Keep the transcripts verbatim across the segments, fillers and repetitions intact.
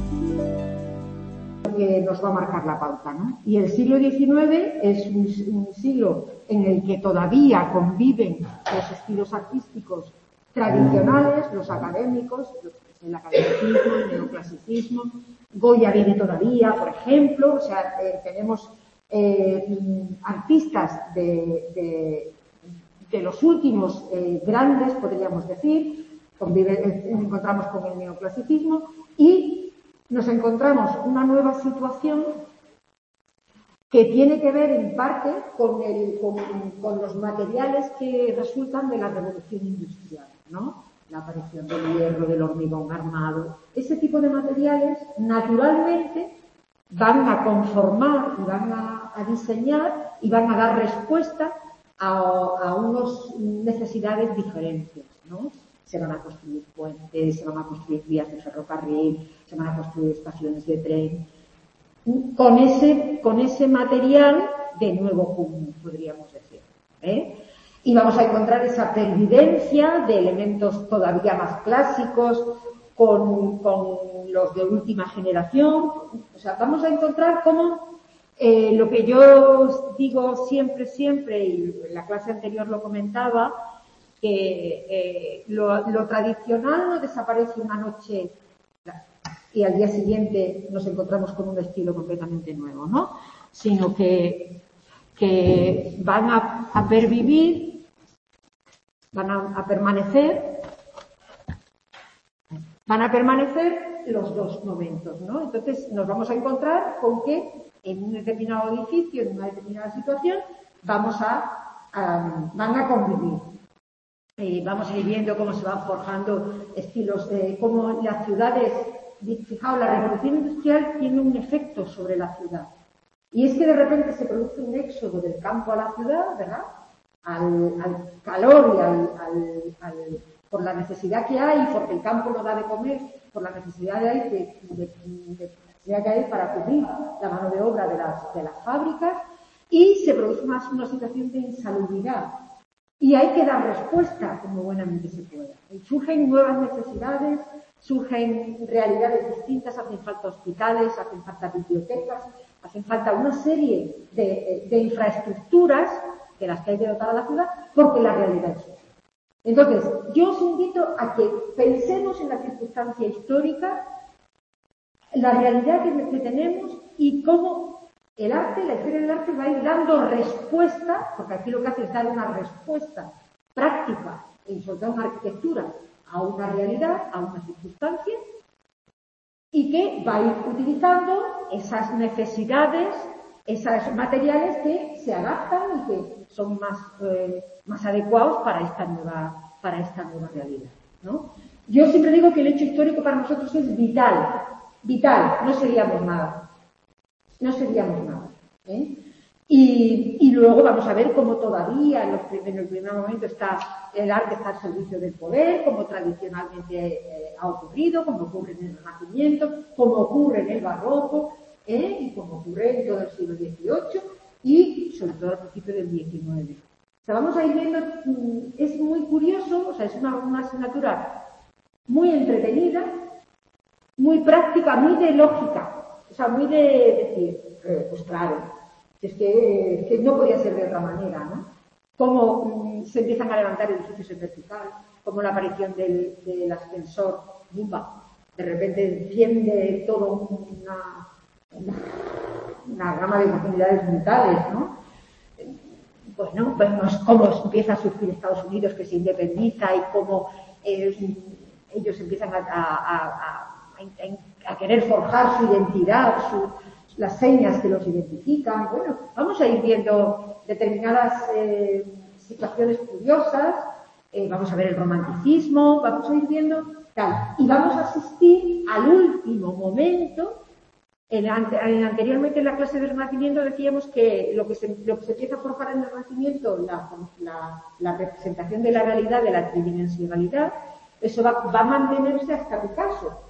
que nos va a marcar la pauta, ¿no? Y el siglo diecinueve es un, un siglo en el que todavía conviven los estilos artísticos tradicionales, los académicos, el academicismo, el neoclasicismo. Goya viene todavía, por ejemplo, o sea, eh, tenemos eh, artistas de, de, de los últimos eh, grandes, podríamos decir, convive, eh, encontramos con el neoclasicismo y nos encontramos una nueva situación que tiene que ver en parte con, el, con, con los materiales que resultan de la revolución industrial, ¿no? La aparición del hierro, del hormigón armado. Ese tipo de materiales naturalmente van a conformar y van a, a diseñar y van a dar respuesta a, a unas necesidades diferentes, ¿no? Se van a construir puentes, se van a construir vías de ferrocarril, se van a construir estaciones de tren, con ese, con ese material de nuevo común, podríamos decir, ¿eh? Y vamos a encontrar esa pervivencia de elementos todavía más clásicos, con, con los de última generación. O sea, vamos a encontrar cómo eh, lo que yo digo siempre, siempre, y en la clase anterior lo comentaba, que eh, lo, lo tradicional no desaparece una noche y al día siguiente nos encontramos con un estilo completamente nuevo, ¿no? Sino que, que van a, a pervivir, van a, a permanecer, van a permanecer los dos momentos, ¿no? Entonces nos vamos a encontrar con que en un determinado edificio, en una determinada situación, vamos a, a van a convivir. Eh, vamos a ir viendo cómo se van forjando estilos, de cómo las ciudades, fijaos, la revolución industrial tiene un efecto sobre la ciudad. Y es que de repente se produce un éxodo del campo a la ciudad, ¿verdad? Al, al calor y al, al, al, por la necesidad que hay, porque el campo no da de comer, por la necesidad de, de, de, de, de que hay para cubrir la mano de obra de las, de las fábricas, y se produce una, una situación de insalubridad. Y hay que dar respuesta como buenamente se pueda. Y surgen nuevas necesidades, surgen realidades distintas, hacen falta hospitales, hacen falta bibliotecas, hacen falta una serie de, de infraestructuras de las que hay que dotar a la ciudad, porque la realidad es otra. Entonces, yo os invito a que pensemos en la circunstancia histórica, la realidad que, que tenemos y cómo el arte, la historia del arte va a ir dando respuesta, porque aquí lo que hace es dar una respuesta práctica, y sobre todo en arquitectura, a una realidad, a una circunstancia, y que va a ir utilizando esas necesidades, esos materiales que se adaptan y que son más, eh, más adecuados para esta nueva, para esta nueva realidad, ¿no? Yo siempre digo que el hecho histórico para nosotros es vital, vital, no seríamos nada. No seríamos nada, ¿eh? Y, y luego vamos a ver cómo todavía en, los, en el primer momento está el arte está al servicio del poder, como tradicionalmente eh, ha ocurrido, como ocurre en el Renacimiento, como ocurre en el Barroco, ¿eh? Y como ocurre en todo el siglo dieciocho y sobre todo al principio del diecinueve. O sea, vamos a ir viendo, es muy curioso, o sea, es una, una asignatura muy entretenida, muy práctica, muy de lógica. O sea, muy de decir, eh, pues claro, es que, que no podía ser de otra manera, ¿no? Cómo mm, se empiezan a levantar edificios en vertical, como la aparición del, del ascensor Bumba. De repente enciende todo una, una, una gama de oportunidades brutales, ¿no? Bueno, vemos cómo empieza a surgir Estados Unidos, que se independiza, y cómo eh, ellos empiezan a, a, a, a, a querer forjar su identidad, su, las señas que los identifican. Bueno, vamos a ir viendo determinadas eh, situaciones curiosas, eh, vamos a ver el romanticismo, vamos a ir viendo tal, y vamos a asistir al último momento. En, en, anteriormente en la clase del Renacimiento decíamos que lo que se, lo que se empieza a forjar en el Renacimiento, la, la, la representación de la realidad, de la tridimensionalidad, eso va, va a mantenerse hasta Picasso.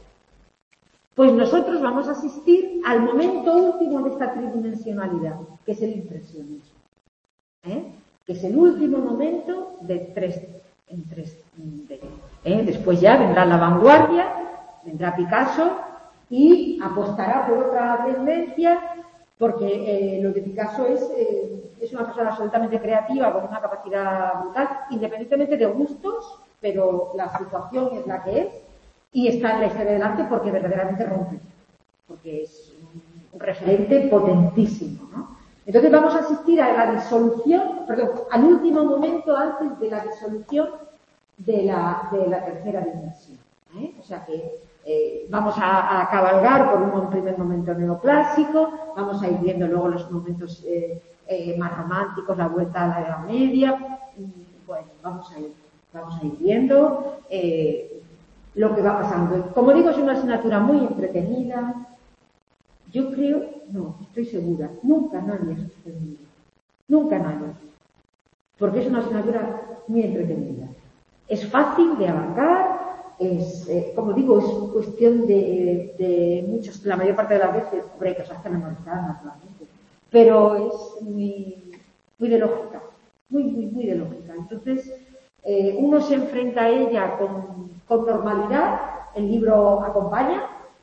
Pues nosotros vamos a asistir al momento último de esta tridimensionalidad, que es el impresionismo, ¿eh? Que es el último momento de tres, en tres de, ¿eh? Después ya vendrá la vanguardia, vendrá Picasso, y apostará por otra tendencia, porque eh, lo de Picasso es, eh, es una persona absolutamente creativa, con una capacidad brutal, independientemente de gustos, pero la situación es la que es, y está en la historia del arte porque verdaderamente rompe, porque es un referente potentísimo, ¿no? Entonces vamos a asistir a la disolución, perdón, al último momento antes de la disolución de la, de la tercera dimensión, ¿eh? O sea que eh, vamos a, a cabalgar por un primer momento neoclásico, vamos a ir viendo luego los momentos eh, eh, más románticos, la vuelta a la Edad Media, y, bueno, vamos a ir, vamos a ir viendo eh, lo que va pasando. Como digo, es una asignatura muy entretenida. Yo creo, no, estoy segura, nunca nadie ha suspendido, nunca nadie, porque es una asignatura muy entretenida. Es fácil de abarcar, es, eh, como digo, es cuestión de, de muchos, la mayor parte de las veces, hombre, hay cosas que memorizar naturalmente, pero es muy, muy de lógica, muy, muy, muy de lógica. Entonces, eh, uno se enfrenta a ella con, con normalidad, el libro acompaña,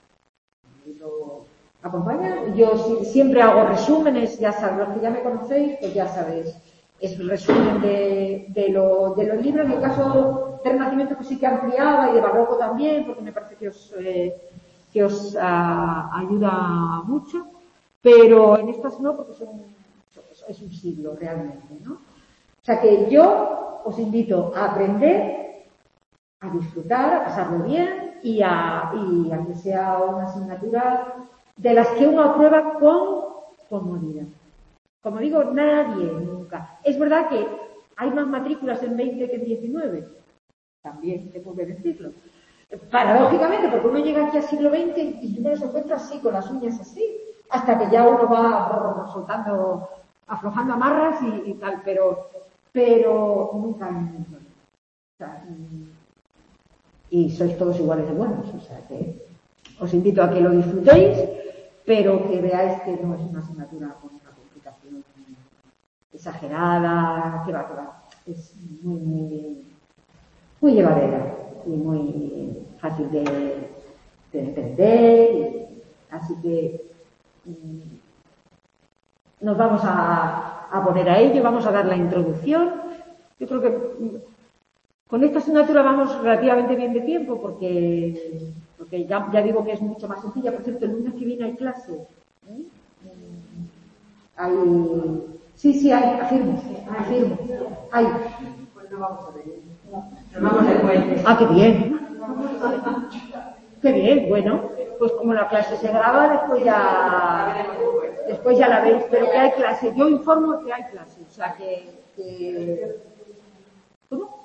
el libro acompaña, yo si, siempre hago resúmenes, ya sabéis, los que ya me conocéis, pues ya sabéis. Es el resumen de, de, lo, de los libros. En el caso de Renacimiento pues sí que ampliaba, y de Barroco también, porque me parece que os, eh, que os uh, ayuda mucho, pero en estas no, porque son, es un siglo realmente, ¿no? O sea que yo os invito a aprender, a disfrutar, a pasarlo bien y a, y a que sea una asignatura de las que uno aprueba con comodidad. Como digo, nadie nunca. Es verdad que hay más matrículas en veinte que en diecinueve. También tengo que decirlo. Paradójicamente, porque uno llega aquí al siglo veinte y uno se encuentra así, con las uñas así, hasta que ya uno va soltando, aflojando amarras y, y tal, pero, pero nunca en el mundo. O sea, y sois todos iguales de buenos. O sea que os invito a que lo disfrutéis, pero que veáis que no es una asignatura con una complicación exagerada, que va, que va. Es muy, muy, muy llevadera y muy fácil de, de entender. Y, así que mmm, nos vamos a, a poner a ello, vamos a dar la introducción. Yo creo que mmm, con esta asignatura vamos relativamente bien de tiempo porque, porque ya, ya digo que es mucho más sencilla. Por cierto, el lunes que viene hay clase. ¿eh? Hay... Sí, sí, hay, afirmo, afirmo. Hay. Pues no vamos a ver. Nos vamos de puente. Ah, qué bien. Qué bien, bueno. Pues como la clase se graba, después ya después ya la veis. Pero que hay clase. Yo informo que hay clase. O sea, que... que... ¿Cómo?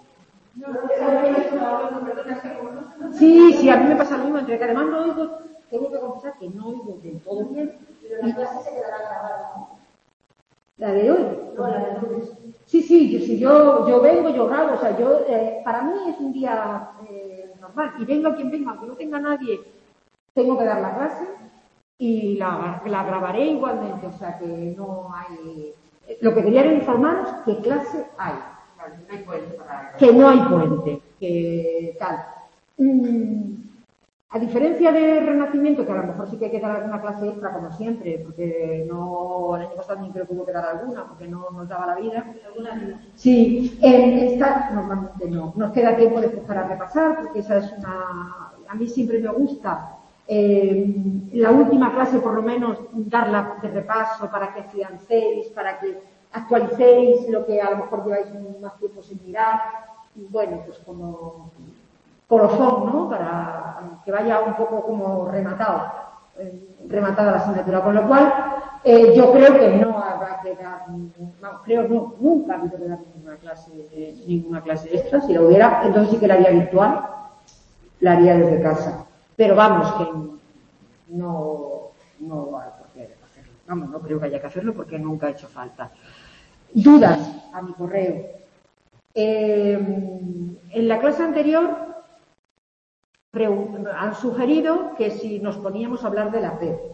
Sí, sí, a mí me pasa lo mismo, entre que además no oigo, tengo que confesar que no oigo del todo bien. Pero la clase se quedará grabada, ¿no? ¿La de hoy? No, la de lunes. Sí, sí, yo, si yo, yo vengo, yo grabo, o sea, yo, eh, para mí es un día eh, normal, y venga quien venga, aunque no tenga nadie, tengo que dar la clase y la, la grabaré igualmente, o sea, que no hay... Lo que quería era informaros qué clase hay. No hay puente para... Que no hay puente, que tal. Mm, a diferencia de Renacimiento, que a lo mejor sí que hay que dar alguna clase extra, como siempre, porque no, el año pasado también creo que hubo que dar alguna, porque no nos daba la vida. Sí, en esta normalmente no. Nos queda tiempo después para repasar, porque esa es una... A mí siempre me gusta eh, la última clase, por lo menos, darla de repaso para que afiancéis, para que actualicéis lo que a lo mejor lleváis más tiempo sin mirar. Bueno, pues como colofón, ¿no? Para que vaya un poco como rematado, eh, rematada la asignatura. Con lo cual, eh, yo creo que no habrá que dar, no, creo no, nunca ha habido que dar ninguna clase, eh, ninguna clase extra. Si lo hubiera, entonces sí que la haría virtual, la haría desde casa. Pero vamos, que no, no hay por qué hacerlo. Vamos, no creo que haya que hacerlo porque nunca ha hecho falta. Dudas a mi correo. Eh, en la clase anterior han sugerido que si nos poníamos a hablar de la P E P.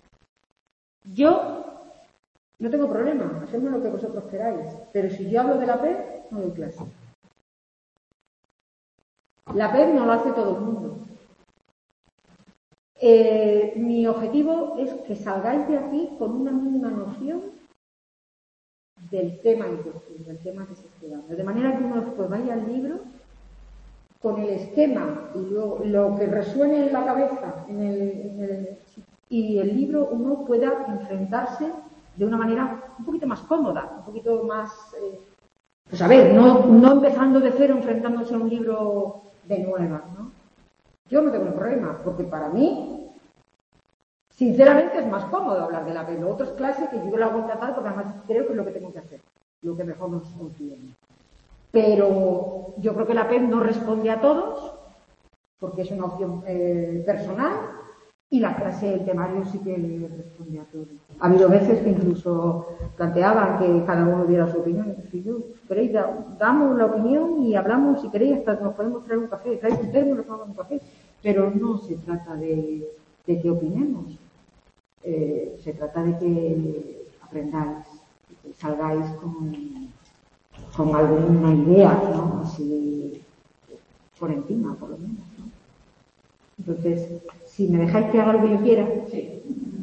Yo no tengo problema, hacemos lo que vosotros queráis, pero si yo hablo de la P E P, no doy clase. La P E P no lo hace todo el mundo. Eh, mi objetivo es que salgáis de aquí con una mínima noción del tema en cuestión, del tema que se esté dando. De manera que uno después vaya al libro con el esquema y lo, lo que resuene en la cabeza en el, en el, y el libro uno pueda enfrentarse de una manera un poquito más cómoda, un poquito más... Eh, pues a ver, no, no empezando de cero enfrentándose a un libro de nuevas, ¿no? Yo no tengo un problema, porque para mí, sinceramente, es más cómodo hablar de la P E P. Lo otro es clase que yo la hago tratar porque además creo que es lo que tengo que hacer, lo que mejor nos conviene. Pero yo creo que la P E P no responde a todos, porque es una opción eh, personal, y la clase, el temario sí que le responde a todos. Ha habido veces que incluso planteaban que cada uno diera su opinión. Si yo, queréis, damos la opinión y hablamos, si queréis, hasta nos podemos traer un café, traéis un termo y nos tomamos un café. Pero no se trata de, de que opinemos, eh, se trata de que aprendáis, que salgáis con, con alguna idea, ¿no? Así por encima, por lo menos, ¿no? Entonces, si me dejáis que haga lo que yo quiera, sí.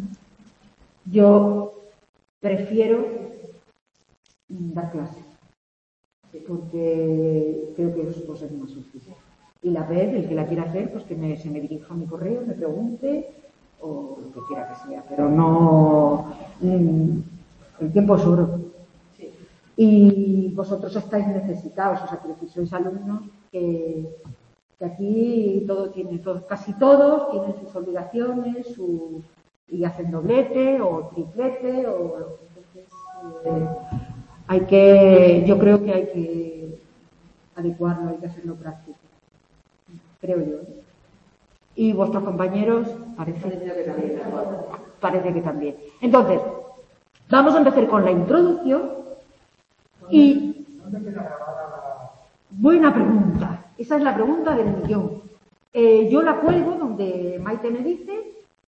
Yo prefiero dar clases, porque creo que eso es más útil. Y la P E P, el que la quiera hacer, pues que me, se me dirija a mi correo, me pregunte, o lo que quiera que sea, pero no... Mmm, el tiempo es oro. Sí. Y vosotros estáis necesitados, o sea, que sois alumnos que... que aquí todo tiene, todo, casi todos tienen sus obligaciones, su, y hacen doblete o triplete, o entonces eh, hay que, yo creo que hay que adecuarlo, hay que hacerlo práctico, creo yo. Y vuestros compañeros parece, parece que también. Parece que también. Entonces, vamos a empezar con la introducción y buena pregunta. Esa es la pregunta del millón. Eh, yo la cuelgo donde Maite me dice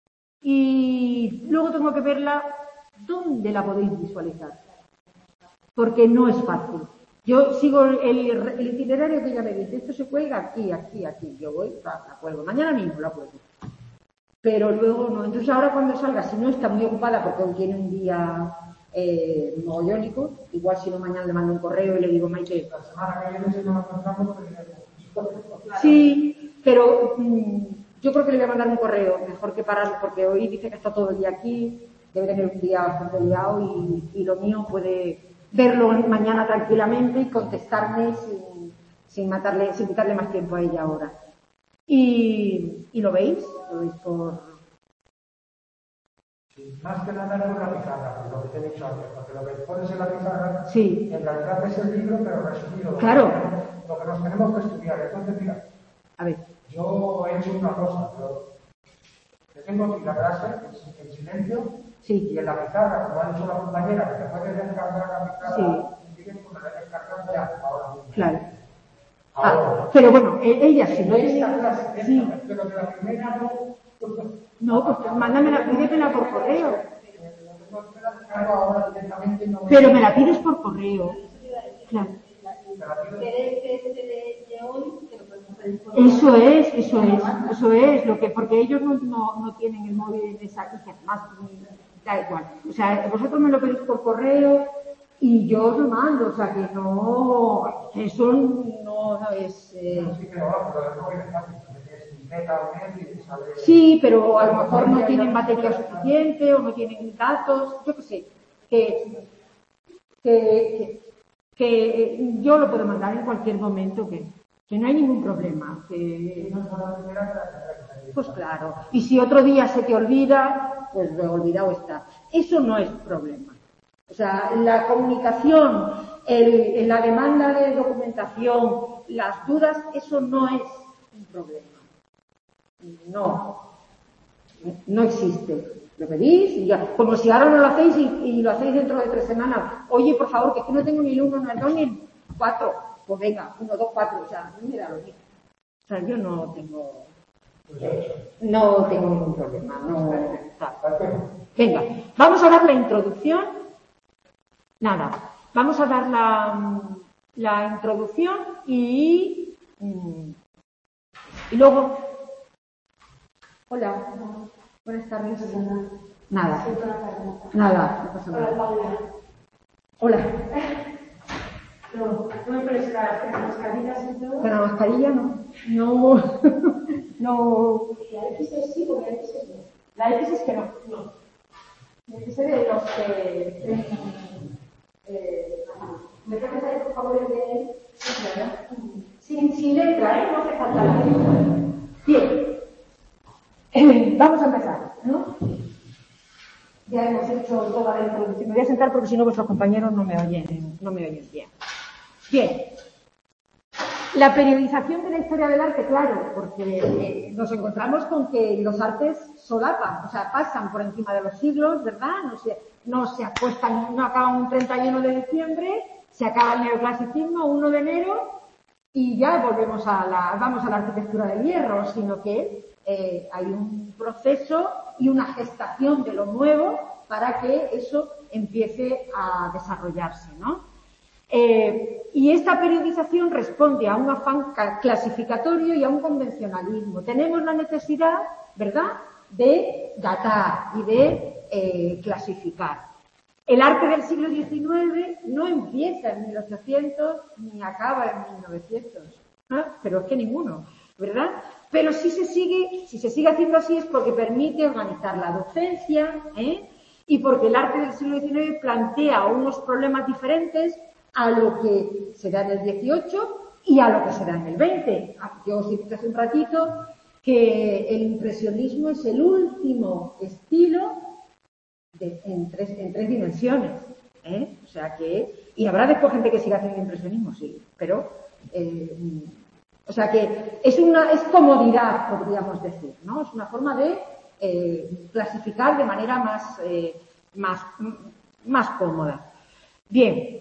y luego tengo que verla dónde la podéis visualizar. Porque no es fácil. Yo sigo el, el itinerario que ella me dice. Esto se cuelga aquí, aquí, aquí. Yo voy, la, la cuelgo. Mañana mismo la cuelgo. Pero luego no. Entonces ahora cuando salga, si no está muy ocupada porque hoy tiene un día... Eh, mogollónico, igual si no mañana le mando un correo y le digo, Maite, la semana que viene si nos encontramos, sí, pero mmm, yo creo que le voy a mandar un correo, mejor que parar, porque hoy dice que está todo el día aquí, debe tener un día bastante liado y, y lo mío puede verlo mañana tranquilamente y contestarme sin, sin matarle, sin quitarle más tiempo a ella ahora. Y, y lo veis, lo veis por... Sí, más que nada es una pizarra, por lo que te he dicho antes, porque lo que pones en la pizarra, sí. En realidad es el libro, pero resumido. Claro. Lo que nos tenemos que estudiar. Entonces, mira, a ver. Yo he hecho una cosa, pero te tengo aquí la clase en silencio, sí. Y en la pizarra, como ha dicho la compañera, que te puedes descargar la pizarra, sí. Y tienes que descargar ya, ahora mismo. Claro. Ahora. Ah, pero bueno, ella si no tiene... Clase, sí. Esta, pero de la primera no... No, pues mándamela, pídemela por correo. Pero me la pides por correo. Claro. Eso es, eso es, eso es, lo que, porque ellos no, no, no tienen el móvil en esa, y que además da igual. O sea, vosotros me lo pedís por correo y yo os lo mando, o sea que no, eso no, no es... Eh... Sí, pero a lo mejor no tienen batería suficiente o no tienen datos, yo qué sé, que, que, que, que yo lo puedo mandar en cualquier momento, que, que no hay ningún problema. Que, pues claro, y si otro día se te olvida, pues lo olvidado está. Eso no es problema. O sea, la comunicación, el, la demanda de documentación, las dudas, eso no es un problema. No, no existe. Lo pedís y ya, como si ahora no lo hacéis y, y lo hacéis dentro de tres semanas. Oye, por favor, que es que no tengo ni el uno, ni el dos, ni el cuatro. Pues venga, uno, dos, cuatro, o sea, no me da lo mismo. O sea, yo no tengo, eh, no tengo ningún problema. No, venga, vamos a dar la introducción. Nada, vamos a dar la, la introducción y, y luego... Hola. Buenas tardes. Nada. Nada, no pasa nada. Hola. No, no me pones las mascarillas y todo. Con la mascarilla no. No. No. La X es sí, porque la X es no. La X es que no. No. Me dice de los que. Eh, eh, ¿Me puedes hacer por favor el de.? Sin, sin letra, ¿eh? No hace falta la letra. Bien. Eh, vamos a empezar, ¿no? Ya hemos hecho toda la introducción. Me voy a sentar porque si no vuestros compañeros no me oyen, no me oyen bien. Bien. La periodización de la historia del arte, claro, porque eh, nos encontramos con que los artes solapan, o sea, pasan por encima de los siglos, ¿verdad? No se, no se acuestan, no acaban un treinta y uno de diciembre, se acaba el neoclasicismo, uno de enero, y ya volvemos a la, vamos a la arquitectura del hierro, sino que eh, hay un proceso y una gestación de lo nuevo para que eso empiece a desarrollarse, ¿no? Eh, y esta periodización responde a un afán clasificatorio y a un convencionalismo. Tenemos la necesidad, ¿verdad?, de datar y de eh, clasificar. El arte del siglo diecinueve no empieza en mil ochocientos ni acaba en mil novecientos, ¿no? Pero es que ninguno, ¿verdad? Pero si se sigue, si se sigue haciendo así es porque permite organizar la docencia, ¿eh? Y porque el arte del siglo diecinueve plantea unos problemas diferentes a lo que se da en el dieciocho y a lo que se da en el veinte. Yo os dije hace un ratito que el impresionismo es el último estilo de, en, tres, en tres dimensiones, ¿eh? O sea que, y habrá después gente que siga haciendo impresionismo, sí, pero eh, o sea que es una es comodidad, podríamos decir, ¿no? Es una forma de eh, clasificar de manera más, eh, más, más cómoda. Bien.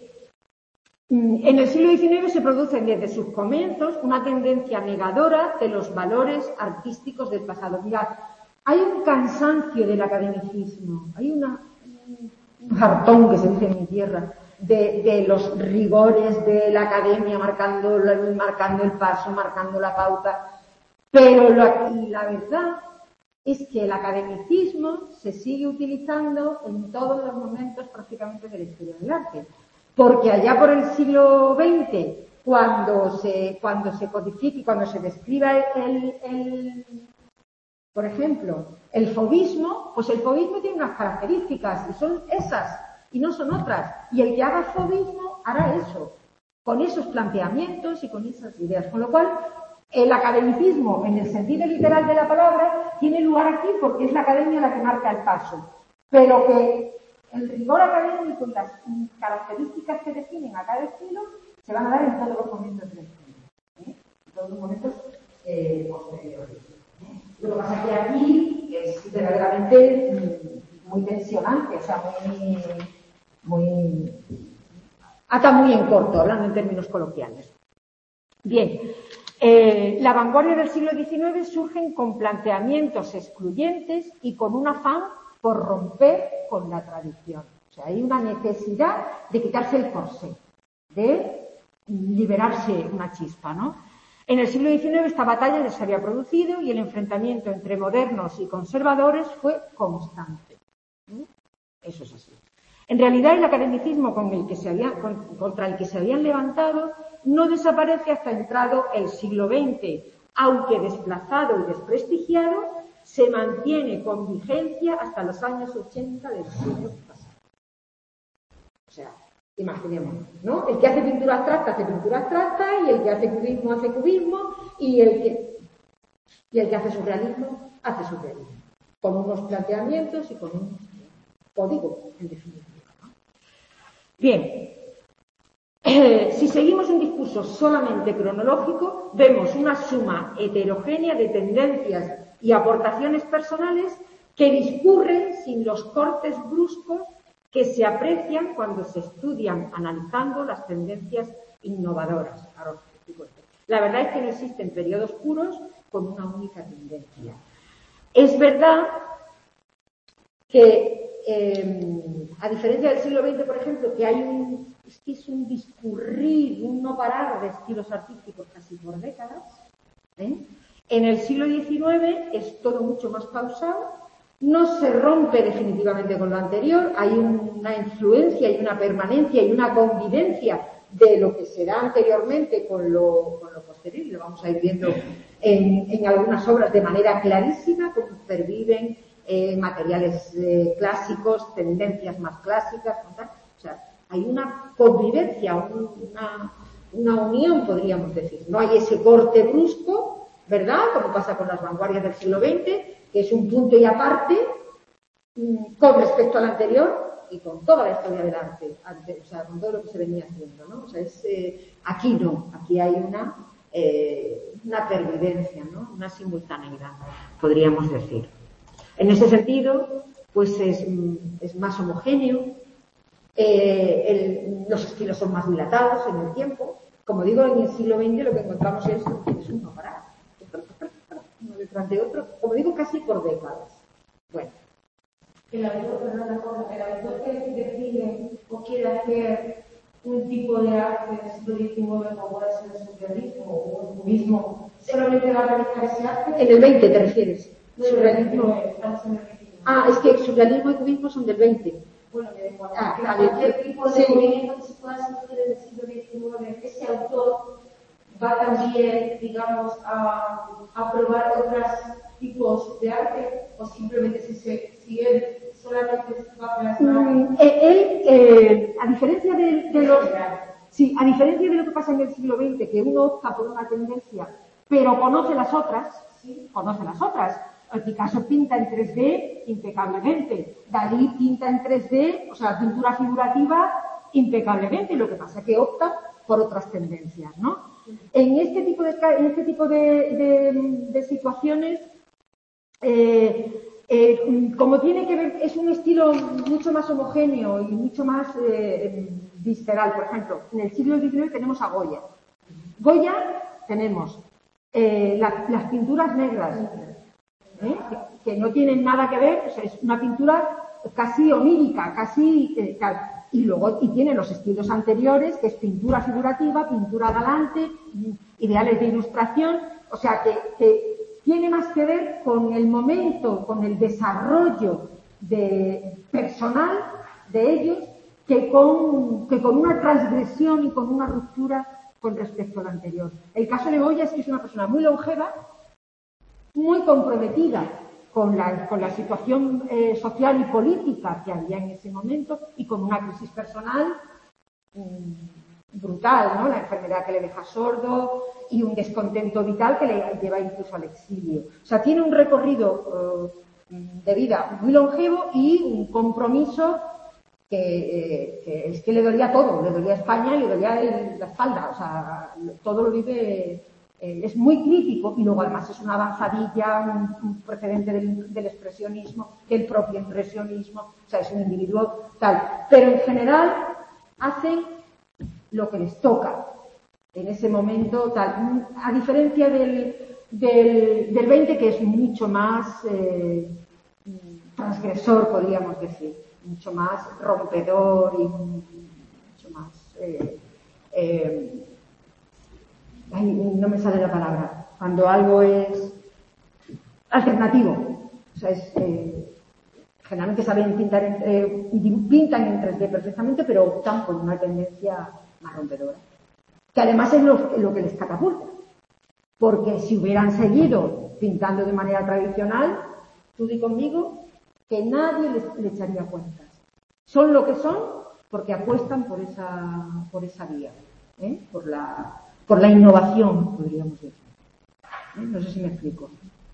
En el siglo diecinueve se produce desde sus comienzos una tendencia negadora de los valores artísticos del pasado. Mirad, hay un cansancio del academicismo, hay una, un hartón que se dice en mi tierra, de, de los rigores de la academia marcando, marcando el paso, marcando la pauta, pero la, la verdad es que el academicismo se sigue utilizando en todos los momentos prácticamente de la historia del arte. Porque allá por el siglo veinte, cuando se, cuando se codifique y cuando se describa el, el, por ejemplo, el fauvismo, pues el fauvismo tiene unas características y son esas y no son otras. Y el que haga fauvismo hará eso, con esos planteamientos y con esas ideas. Con lo cual, el academicismo, en el sentido literal de la palabra, tiene lugar aquí porque es la academia la que marca el paso. Pero que el rigor académico y las características que definen a cada estilo se van a dar en todos los momentos del estilo, ¿eh? En todos los momentos eh, posteriores. ¿eh? Lo que pasa es que aquí es verdaderamente muy tensionante, o sea, muy, muy ata muy en corto, hablando en términos coloquiales. Bien, eh, la vanguardia del siglo diecinueve surgen con planteamientos excluyentes y con un afán por romper con la tradición. O sea, hay una necesidad de quitarse el corsé, de liberarse una chispa, ¿no? En el siglo diecinueve esta batalla ya se había producido y el enfrentamiento entre modernos y conservadores fue constante. ¿Mm? Eso es así. En realidad, el academicismo con el que se había, con, contra el que se habían levantado no desaparece hasta entrado el siglo veinte, aunque desplazado y desprestigiado, se mantiene con vigencia hasta los años ochenta del siglo pasado. O sea, imaginemos, ¿no? El que hace pintura abstracta hace pintura abstracta y el que hace cubismo hace cubismo y el que, y el que hace surrealismo hace surrealismo. Con unos planteamientos y con un código, en definitiva, ¿no? Bien. Eh, si seguimos un discurso solamente cronológico, vemos una suma heterogénea de tendencias y aportaciones personales que discurren sin los cortes bruscos que se aprecian cuando se estudian analizando las tendencias innovadoras. Ahora os explico esto. La verdad es que no existen periodos puros con una única tendencia. Es verdad que, eh, a diferencia del siglo veinte, por ejemplo, que hay un, es que es un discurrir, un no parar de estilos artísticos casi por décadas, ¿eh? En el siglo diecinueve es todo mucho más pausado, no se rompe definitivamente con lo anterior, hay una influencia y una permanencia y una convivencia de lo que será anteriormente con lo, con lo posterior, y lo vamos a ir viendo en, en algunas obras de manera clarísima, cómo perviven eh, materiales eh, clásicos, tendencias más clásicas, tal. O sea, hay una convivencia, una, una unión, podríamos decir. No hay ese corte brusco, ¿verdad?, como pasa con las vanguardias del siglo veinte, que es un punto y aparte con respecto al anterior y con toda la historia del arte, o sea, con todo lo que se venía haciendo, ¿no? O sea, es, eh, aquí no, aquí hay una, eh, una pervivencia, ¿no?, una simultaneidad, podríamos decir. En ese sentido, pues es, es más homogéneo, eh, el, los estilos son más dilatados en el tiempo. Como digo, en el siglo veinte lo que encontramos es, es un no parar, uno detrás de otro, como digo, casi por décadas. Bueno. El autor, perdón, el autor que decide o quiere hacer un tipo de arte del siglo diecinueve como puede ser el surrealismo o el cubismo, ¿solamente va a realizar ese arte? En el veinte te refieres. No, surrealismo es, estamos en el veintiuno. Ah, es que el surrealismo y cubismo son del veinte. Bueno, me da igual. Ah, Cualquier tipo de sí. movimiento que se pueda surgir en el siglo diecinueve, ese autor va también, digamos, a, a probar otros tipos de arte, o simplemente si, se, si él solamente se va a plasmar. Mm, él, eh, a diferencia de, de los, sí, a diferencia de lo que pasa en el siglo veinte, que uno opta por una tendencia, pero conoce las otras, sí, conoce las otras. Picasso pinta en tres D impecablemente, Dalí pinta en tres D, o sea, pintura figurativa impecablemente, lo que pasa es que opta por otras tendencias, ¿no? En este tipo de, en este tipo de, de, de situaciones, eh, eh, como tiene que ver, es un estilo mucho más homogéneo y mucho más eh, visceral. Por ejemplo, en el siglo diecinueve tenemos a Goya. Goya tenemos eh, la, las pinturas negras, ¿eh? que, que no tienen nada que ver, o sea, es una pintura casi onírica, casi... Eh, y luego y tiene los estilos anteriores, que es pintura figurativa, pintura galante, ideales de ilustración, o sea, que, que tiene más que ver con el momento, con el desarrollo de, personal de ellos, que con, que con una transgresión y con una ruptura con respecto al anterior. El caso de Goya es que es una persona muy longeva, muy comprometida con la, con la situación eh, social y política que había en ese momento y con una crisis personal mmm, brutal, ¿no? La enfermedad que le deja sordo y un descontento vital que le lleva incluso al exilio. O sea, tiene un recorrido eh, de vida muy longevo y un compromiso que, eh, que es que le dolía todo, le dolía España y le dolía el, la espalda, o sea, todo lo vive... Es muy crítico y luego además es una avanzadilla, un, un precedente del, del expresionismo, que el propio impresionismo, o sea, es un individuo tal. Pero en general hacen lo que les toca en ese momento tal. A diferencia del, del, del veinte, que es mucho más eh, transgresor, podríamos decir, mucho más rompedor y mucho más... Eh, eh, Ay, no me sale la palabra. Cuando algo es alternativo. O sea, es, eh, generalmente saben pintar en, eh, pintan en tres D perfectamente, pero optan por una tendencia más rompedora. Que además es lo, lo que les catapulta. Porque si hubieran seguido pintando de manera tradicional, tú di conmigo, que nadie les, les echaría cuentas. Son lo que son porque apuestan por esa, por esa vía, ¿eh? por la... por la innovación, podríamos decir. ¿Eh? No sé si me explico.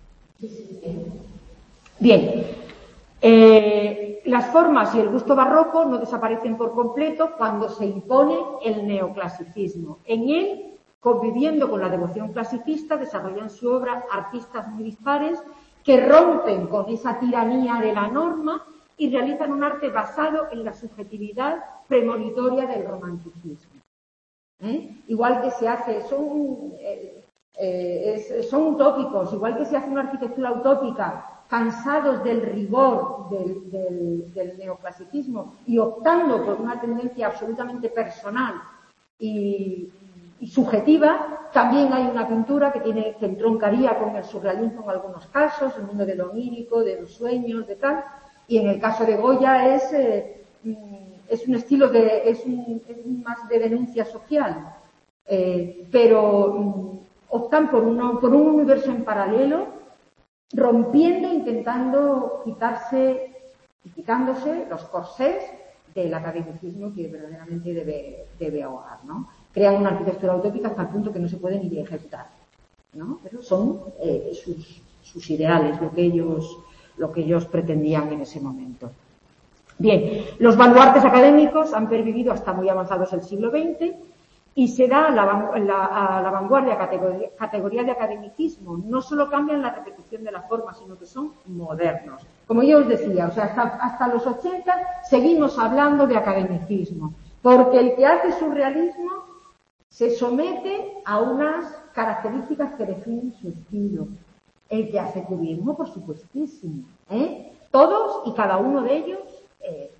Bien. Eh, las formas y el gusto barroco no desaparecen por completo cuando se impone el neoclasicismo. En él, conviviendo con la devoción clasicista, desarrollan su obra artistas muy dispares que rompen con esa tiranía de la norma y realizan un arte basado en la subjetividad premonitoria del romanticismo. ¿Eh? Igual que se hace, son, eh, eh, es, son utópicos, igual que se hace una arquitectura utópica, cansados del rigor del, del, del neoclasicismo y optando por una tendencia absolutamente personal y, subjetiva. También hay una pintura que tiene que entroncaría con el surrealismo en algunos casos, el mundo de lo onírico, de los sueños, de tal. Y en el caso de Goya es, eh, es un estilo de, es, un, es más de denuncia social. Eh, pero mm, optan por, uno, por un universo en paralelo, rompiendo, intentando quitarse y quitándose los corsés del academicismo que verdaderamente debe, debe ahogar, ¿no? Crean una arquitectura utópica hasta el punto que no se puede ni ejecutar, ¿no? Pero son eh, sus, sus ideales, lo que ellos, lo que ellos pretendían en ese momento. Bien, los baluartes académicos han pervivido hasta muy avanzados el siglo veinte y se da a la, la, a la vanguardia categoría, categoría de academicismo. No solo cambian la repetición de la forma, sino que son modernos. Como yo os decía, o sea, hasta, hasta los ochenta seguimos hablando de academicismo, porque el que hace surrealismo se somete a unas características que definen su estilo. El que hace cubismo, por supuestísimo, ¿eh? Todos y cada uno de ellos eh,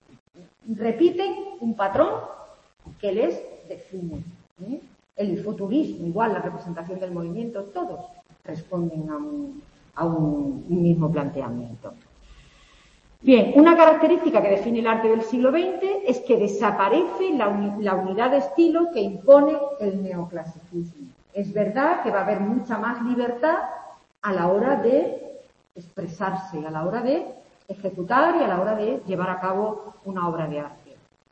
repiten un patrón que les define, ¿eh? El futurismo, igual la representación del movimiento, todos responden a un, a un mismo planteamiento. Bien, una característica que define el arte del siglo veinte es que desaparece la, uni, la unidad de estilo que impone el neoclasicismo. Es verdad que va a haber mucha más libertad a la hora de expresarse, a la hora de ejecutar y a la hora de llevar a cabo una obra de arte.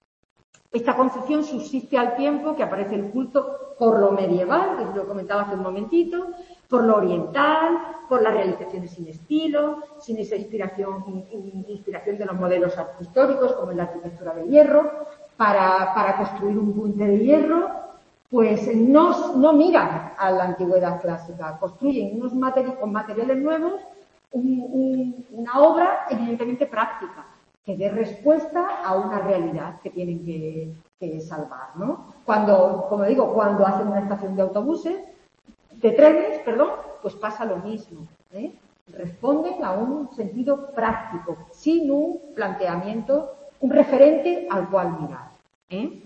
Esta concepción subsiste al tiempo que aparece el culto por lo medieval, que lo comentaba hace un momentito, por lo oriental, por las realizaciones sin estilo, sin esa inspiración, inspiración de los modelos históricos, como en la arquitectura de hierro, para, para construir un puente de hierro, pues no, no miran a la antigüedad clásica, construyen unos materiales, con materiales nuevos un, un, una obra evidentemente práctica, que dé respuesta a una realidad que tienen que, que salvar, ¿no? Cuando, como digo, cuando hacen una estación de autobuses, de trenes, perdón, pues pasa lo mismo, ¿eh? Responden a un sentido práctico, sin un planteamiento, un referente al cual mirar, ¿eh?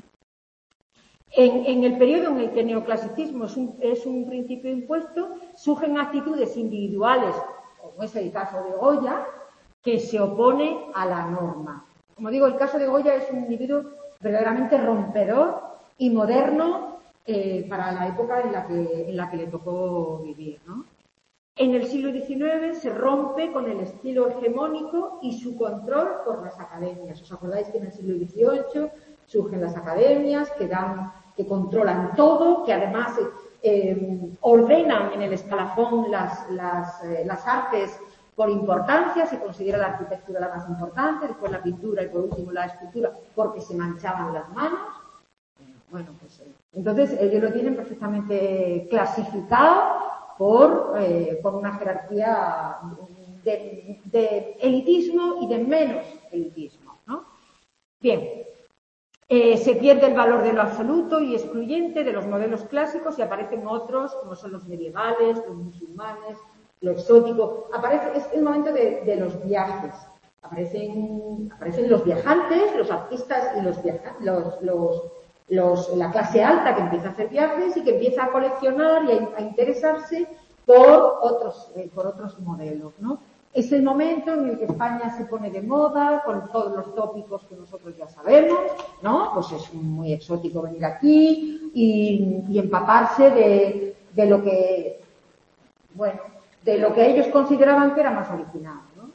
En, en el periodo en el que el neoclasicismo es un, es un principio impuesto, surgen actitudes individuales, como es el caso de Goya, que se opone a la norma. Como digo, el caso de Goya es un individuo verdaderamente rompedor y moderno eh, para la época en la que, en la que le tocó vivir, ¿no? En el siglo diecinueve se rompe con el estilo hegemónico y su control por las academias. ¿Os acordáis que en el siglo dieciocho surgen las academias que, dan, que controlan todo, que además eh, ordenan en el escalafón las, las, eh, las artes por importancia? Se considera la arquitectura la más importante, después la pintura y por último la escultura, porque se manchaban las manos. Bueno, pues entonces ellos lo tienen perfectamente clasificado por, eh, por una jerarquía de, de elitismo y de menos elitismo, ¿no? Bien, eh, se pierde el valor de lo absoluto y excluyente de los modelos clásicos y aparecen otros, como son los medievales, los musulmanes, lo exótico. Aparece, es el momento de, de los viajes. Aparecen, aparecen los viajantes, los artistas y los viajantes, los, los, los, la clase alta que empieza a hacer viajes y que empieza a coleccionar y a, a interesarse por otros, eh, por otros modelos, ¿no? Es el momento en el que España se pone de moda con todos los tópicos que nosotros ya sabemos, ¿no? Pues es muy exótico venir aquí y, y empaparse de, de lo que, bueno, de lo que ellos consideraban que era más original, ¿no?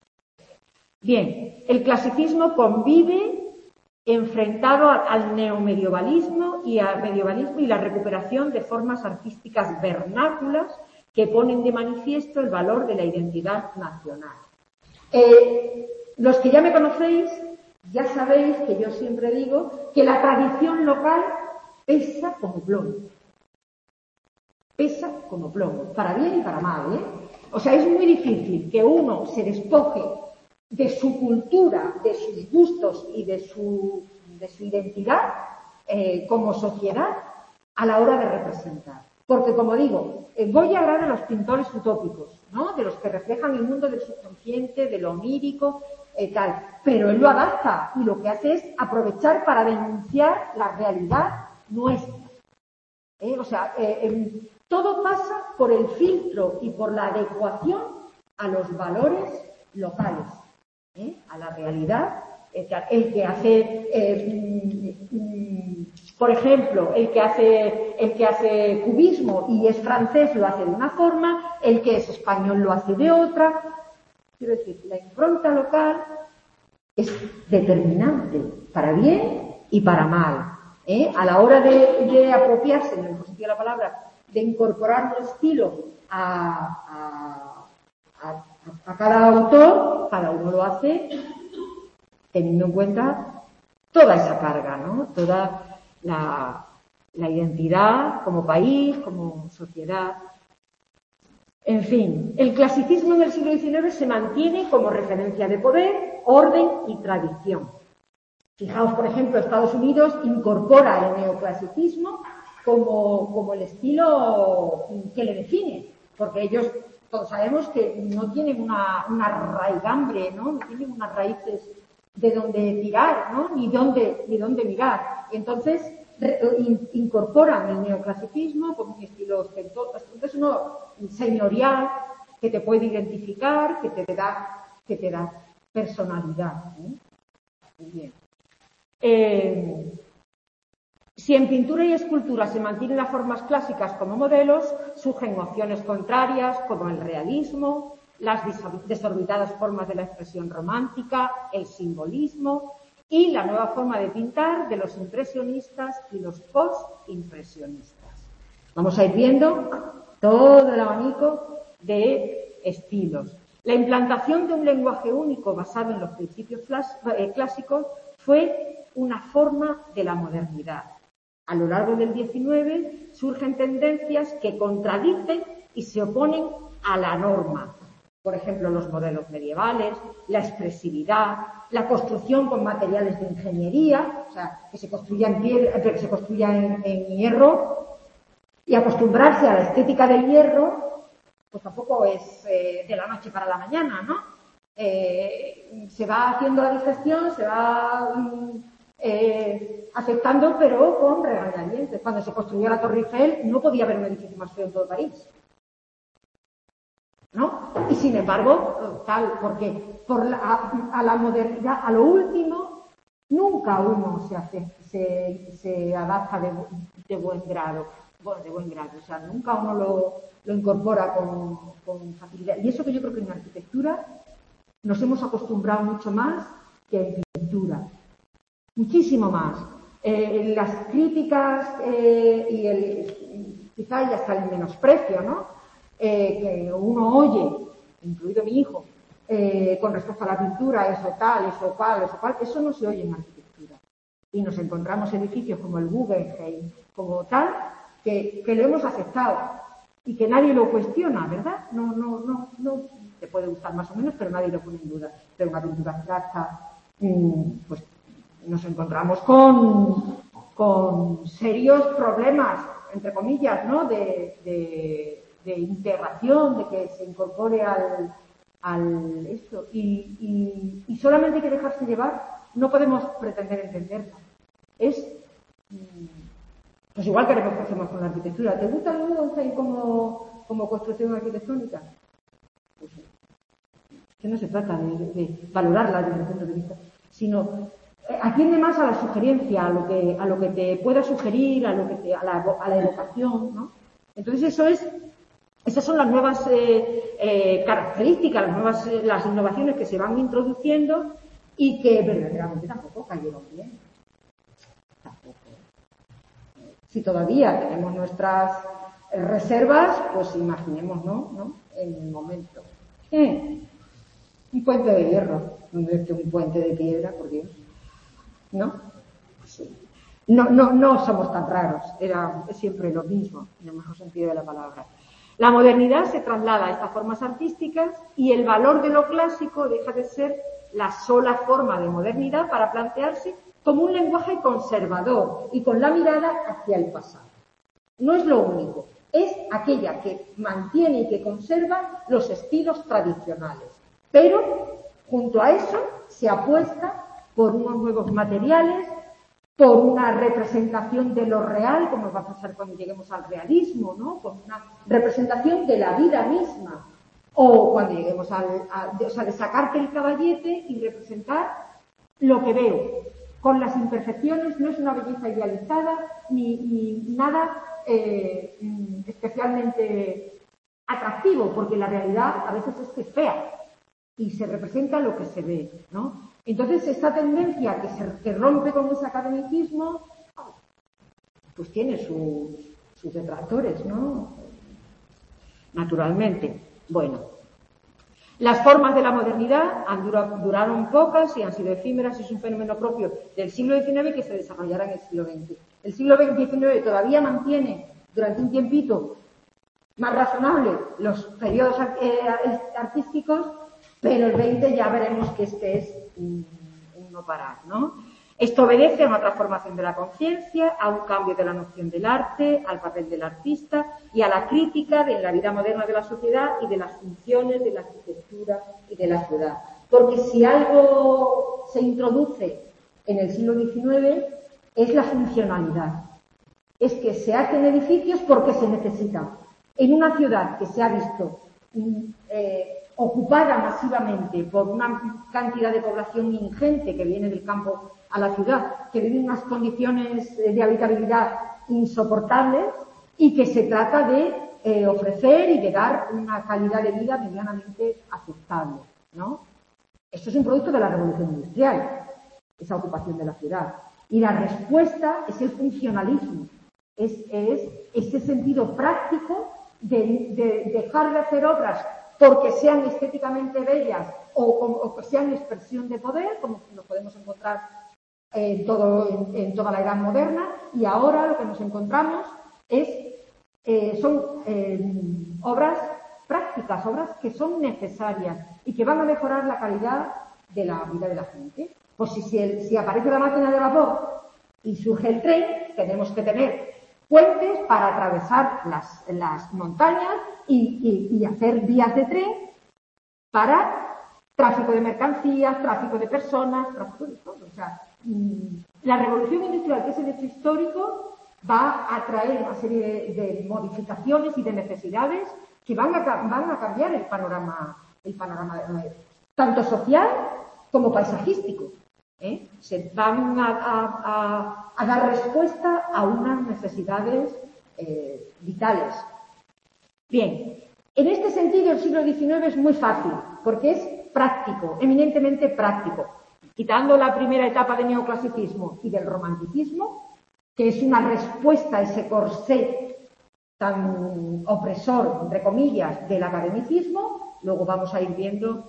Bien, el clasicismo convive enfrentado al neomedievalismo y al medievalismo y la recuperación de formas artísticas vernáculas que ponen de manifiesto el valor de la identidad nacional. Eh, los que ya me conocéis, ya sabéis que yo siempre digo que la tradición local pesa como plomo. Pesa como plomo, para bien y para mal, ¿eh? O sea, es muy difícil que uno se despoje de su cultura, de sus gustos y de su, de su identidad eh, como sociedad a la hora de representar. Porque, como digo, eh, voy a hablar de los pintores utópicos, ¿no? De los que reflejan el mundo del subconsciente, de lo onírico, eh, tal. Pero él lo adapta y lo que hace es aprovechar para denunciar la realidad nuestra. ¿eh? O sea, eh, eh, todo pasa por el filtro y por la adecuación a los valores locales, ¿eh? A la realidad. El que hace, eh, por ejemplo, el que hace, el que hace cubismo y es francés lo hace de una forma, el que es español lo hace de otra. Quiero decir, la impronta local es determinante para bien y para mal, ¿eh? A la hora de, de apropiarse, en el sentido de la palabra, de incorporar un estilo a, a, a, a cada autor, cada uno lo hace teniendo en cuenta toda esa carga, ¿no? Toda la, la identidad como país, como sociedad. En fin, el clasicismo en el siglo diecinueve se mantiene como referencia de poder, orden y tradición. Fijaos, por ejemplo, Estados Unidos incorpora el neoclasicismo como, como el estilo que le define, porque ellos, todos sabemos que no tienen una, una raigambre, ¿no? No tienen unas raíces de dónde tirar, ¿no? Ni dónde, ni dónde mirar. Y entonces re, in, incorporan el neoclasicismo como un estilo ostentoso, es uno señorial que te puede identificar, que te da, que te da personalidad, ¿eh? Muy bien. Eh, si en pintura y escultura se mantienen las formas clásicas como modelos, surgen opciones contrarias como el realismo, las desorbitadas formas de la expresión romántica, el simbolismo y la nueva forma de pintar de los impresionistas y los post-impresionistas. Vamos a ir viendo todo el abanico de estilos. La implantación de un lenguaje único basado en los principios clásicos fue una forma de la modernidad. A lo largo del diecinueve surgen tendencias que contradicen y se oponen a la norma. Por ejemplo, los modelos medievales, la expresividad, la construcción con materiales de ingeniería, o sea, que se construya en piedra, que se construya en, en hierro, y acostumbrarse a la estética del hierro, pues tampoco es eh, de la noche para la mañana, ¿no? Eh, se va haciendo la digestión, se va eh, aceptando, pero con regañadientes. Cuando se construyó la Torre Eiffel no podía haber un edificio más feo en todo París, ¿no? Y sin embargo, tal, porque por la, a, a la modernidad, a lo último, nunca uno se, hace, se, se adapta de, de buen grado, bueno, de buen grado, o sea, nunca uno lo, lo incorpora con, con facilidad. Y eso que yo creo que en arquitectura nos hemos acostumbrado mucho más que en pintura, muchísimo más. Eh, las críticas eh, y el, quizá y hasta el menosprecio, ¿no? Eh, que uno oye, incluido mi hijo, eh, con respecto a la pintura, eso tal, eso cual, eso cual, eso no se oye en arquitectura. Y nos encontramos edificios como el Guggenheim, como tal, que, que lo hemos aceptado y que nadie lo cuestiona, ¿verdad? No, no, no, no, te puede gustar más o menos, pero nadie lo pone en duda. Pero una pintura abstracta, mmm, pues nos encontramos con, con serios problemas, entre comillas, ¿no? De, de de integración, de que se incorpore al, al esto, y, y, y solamente hay que dejarse llevar, no podemos pretender entenderla. Es, pues igual que lo que hacemos con la arquitectura. ¿Te gusta el Guggenheim como, como construcción arquitectónica? Pues que no se trata de, de valorarla desde el punto de vista, sino eh, atiende más a la sugerencia, a lo que, a lo que te pueda sugerir, a lo que te, a la, a la evocación, ¿no? Entonces eso es Esas son las nuevas eh, eh, características, las nuevas eh, las innovaciones que se van introduciendo y que verdaderamente tampoco cayeron bien. Tampoco. Si todavía tenemos nuestras eh, reservas, pues imaginemos, ¿no? ¿no? En un momento. ¿Eh? Un puente de hierro, no es un puente de piedra, por Dios. ¿No? Sí. No, no, no somos tan raros, era siempre lo mismo, en el mejor sentido de la palabra. La modernidad se traslada a estas formas artísticas y el valor de lo clásico deja de ser la sola forma de modernidad para plantearse como un lenguaje conservador y con la mirada hacia el pasado. No es lo único, es aquella que mantiene y que conserva los estilos tradicionales, pero junto a eso se apuesta por unos nuevos materiales por una representación de lo real, como va a pasar cuando lleguemos al realismo, ¿no? Por una representación de la vida misma. O cuando lleguemos al, a, o sea, de sacarte el caballete y representar lo que veo, con las imperfecciones. No es una belleza idealizada ni, ni nada eh, especialmente atractivo, porque la realidad a veces es que es fea y se representa lo que se ve, ¿no? Entonces, esta tendencia que, se, que rompe con ese academicismo, pues tiene sus, sus detractores, ¿no? Naturalmente. Bueno, las formas de la modernidad han durado, duraron pocas y han sido efímeras. Es un fenómeno propio del siglo diecinueve que se desarrollará en el siglo veinte. El siglo diecinueve todavía mantiene durante un tiempito más razonable los periodos eh, artísticos, pero el veinte ya veremos que este es un, un no parar, ¿no? Esto obedece a una transformación de la conciencia, a un cambio de la noción del arte, al papel del artista y a la crítica de la vida moderna de la sociedad y de las funciones de la arquitectura y de la ciudad. Porque si algo se introduce en el siglo diecinueve es la funcionalidad. Es que se hacen edificios porque se necesitan. En una ciudad que se ha visto eh, ocupada masivamente por una cantidad de población ingente que viene del campo a la ciudad, que vive en unas condiciones de habitabilidad insoportables y que se trata de eh, ofrecer y de dar una calidad de vida medianamente aceptable, ¿no? Esto es un producto de la revolución industrial, esa ocupación de la ciudad. Y la respuesta es el funcionalismo, es, es ese sentido práctico de, de dejar de hacer obras porque sean estéticamente bellas o, o, o que sean expresión de poder, como nos podemos encontrar en, todo, en, en toda la edad moderna, y ahora lo que nos encontramos es, eh, son eh, obras prácticas, obras que son necesarias y que van a mejorar la calidad de la vida de la gente. Pues si, si, el, si aparece la máquina de vapor y surge el tren, tenemos que tener puentes para atravesar las, las montañas y, y, y hacer vías de tren para tráfico de mercancías, tráfico de personas, tráfico de todo. O sea, la revolución industrial, que es el hecho histórico, va a traer una serie de, de modificaciones y de necesidades que van a, van a cambiar el panorama, el panorama de, tanto social como paisajístico. ¿eh? Se van a, a, a, a dar respuesta a unas necesidades eh, vitales. Bien, en este sentido el siglo diecinueve es muy fácil, porque es práctico, eminentemente práctico. Quitando la primera etapa del neoclasicismo y del romanticismo, que es una respuesta a ese corsé tan opresor, entre comillas, del academicismo, luego vamos a ir viendo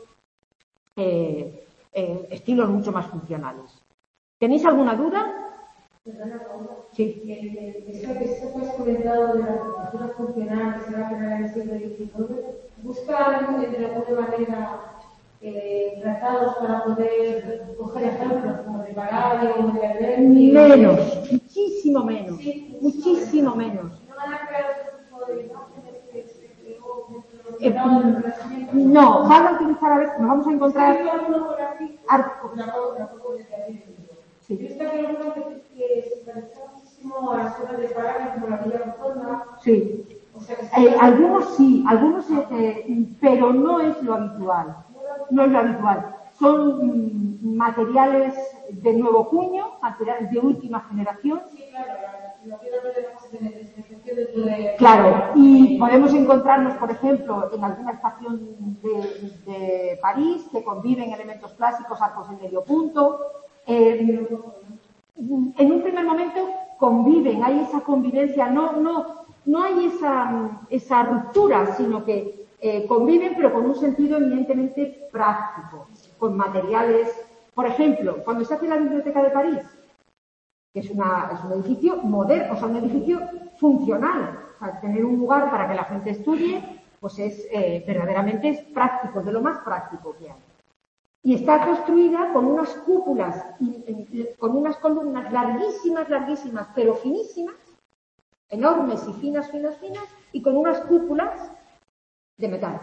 eh, eh, estilos mucho más funcionales. ¿Tenéis alguna duda? Perdona, Paula. Sí. Eso que se has comentado de la arquitectura funcional que se va a crear en el siglo diecinueve, ¿buscan de alguna manera eh, tratados para poder coger ejemplos como de Palladio o de Alberti? Menos, muchísimo menos, sí, muchísimo menos. ¿No van a crear otro tipo de imágenes que se creó dentro Eh, del Renacimiento? no, van a utilizar, a ver, nos vamos a encontrar... Sí, alguno por aquí, Arco. una otra, poco de David. Sí. Yo está que alguno que, que se parecía muchísimo a las obras de Palladio, como la Villa Reforma. Sí. O sea, que Eh, algunos sí, algunos, eh, pero no es lo habitual. No es lo habitual. Son mm, materiales de nuevo cuño, materiales de última generación. Sí, claro, la piedra de la especialización dentro de... Claro, y podemos encontrarnos, por ejemplo, en alguna estación de, de París que conviven elementos clásicos, arcos en medio punto. Eh, en un primer momento conviven, hay esa convivencia, no, no, no hay esa, esa ruptura, sino que eh, conviven, pero con un sentido eminentemente práctico, con materiales. Por ejemplo, cuando se hace la Biblioteca de París, que es, una, es un edificio moderno, o sea, un edificio funcional, o sea, tener un lugar para que la gente estudie, pues es eh, verdaderamente es práctico, de lo más práctico que hay. Y está construida con unas cúpulas, con unas columnas larguísimas, larguísimas, pero finísimas, enormes y finas, finas, finas, y con unas cúpulas de metal.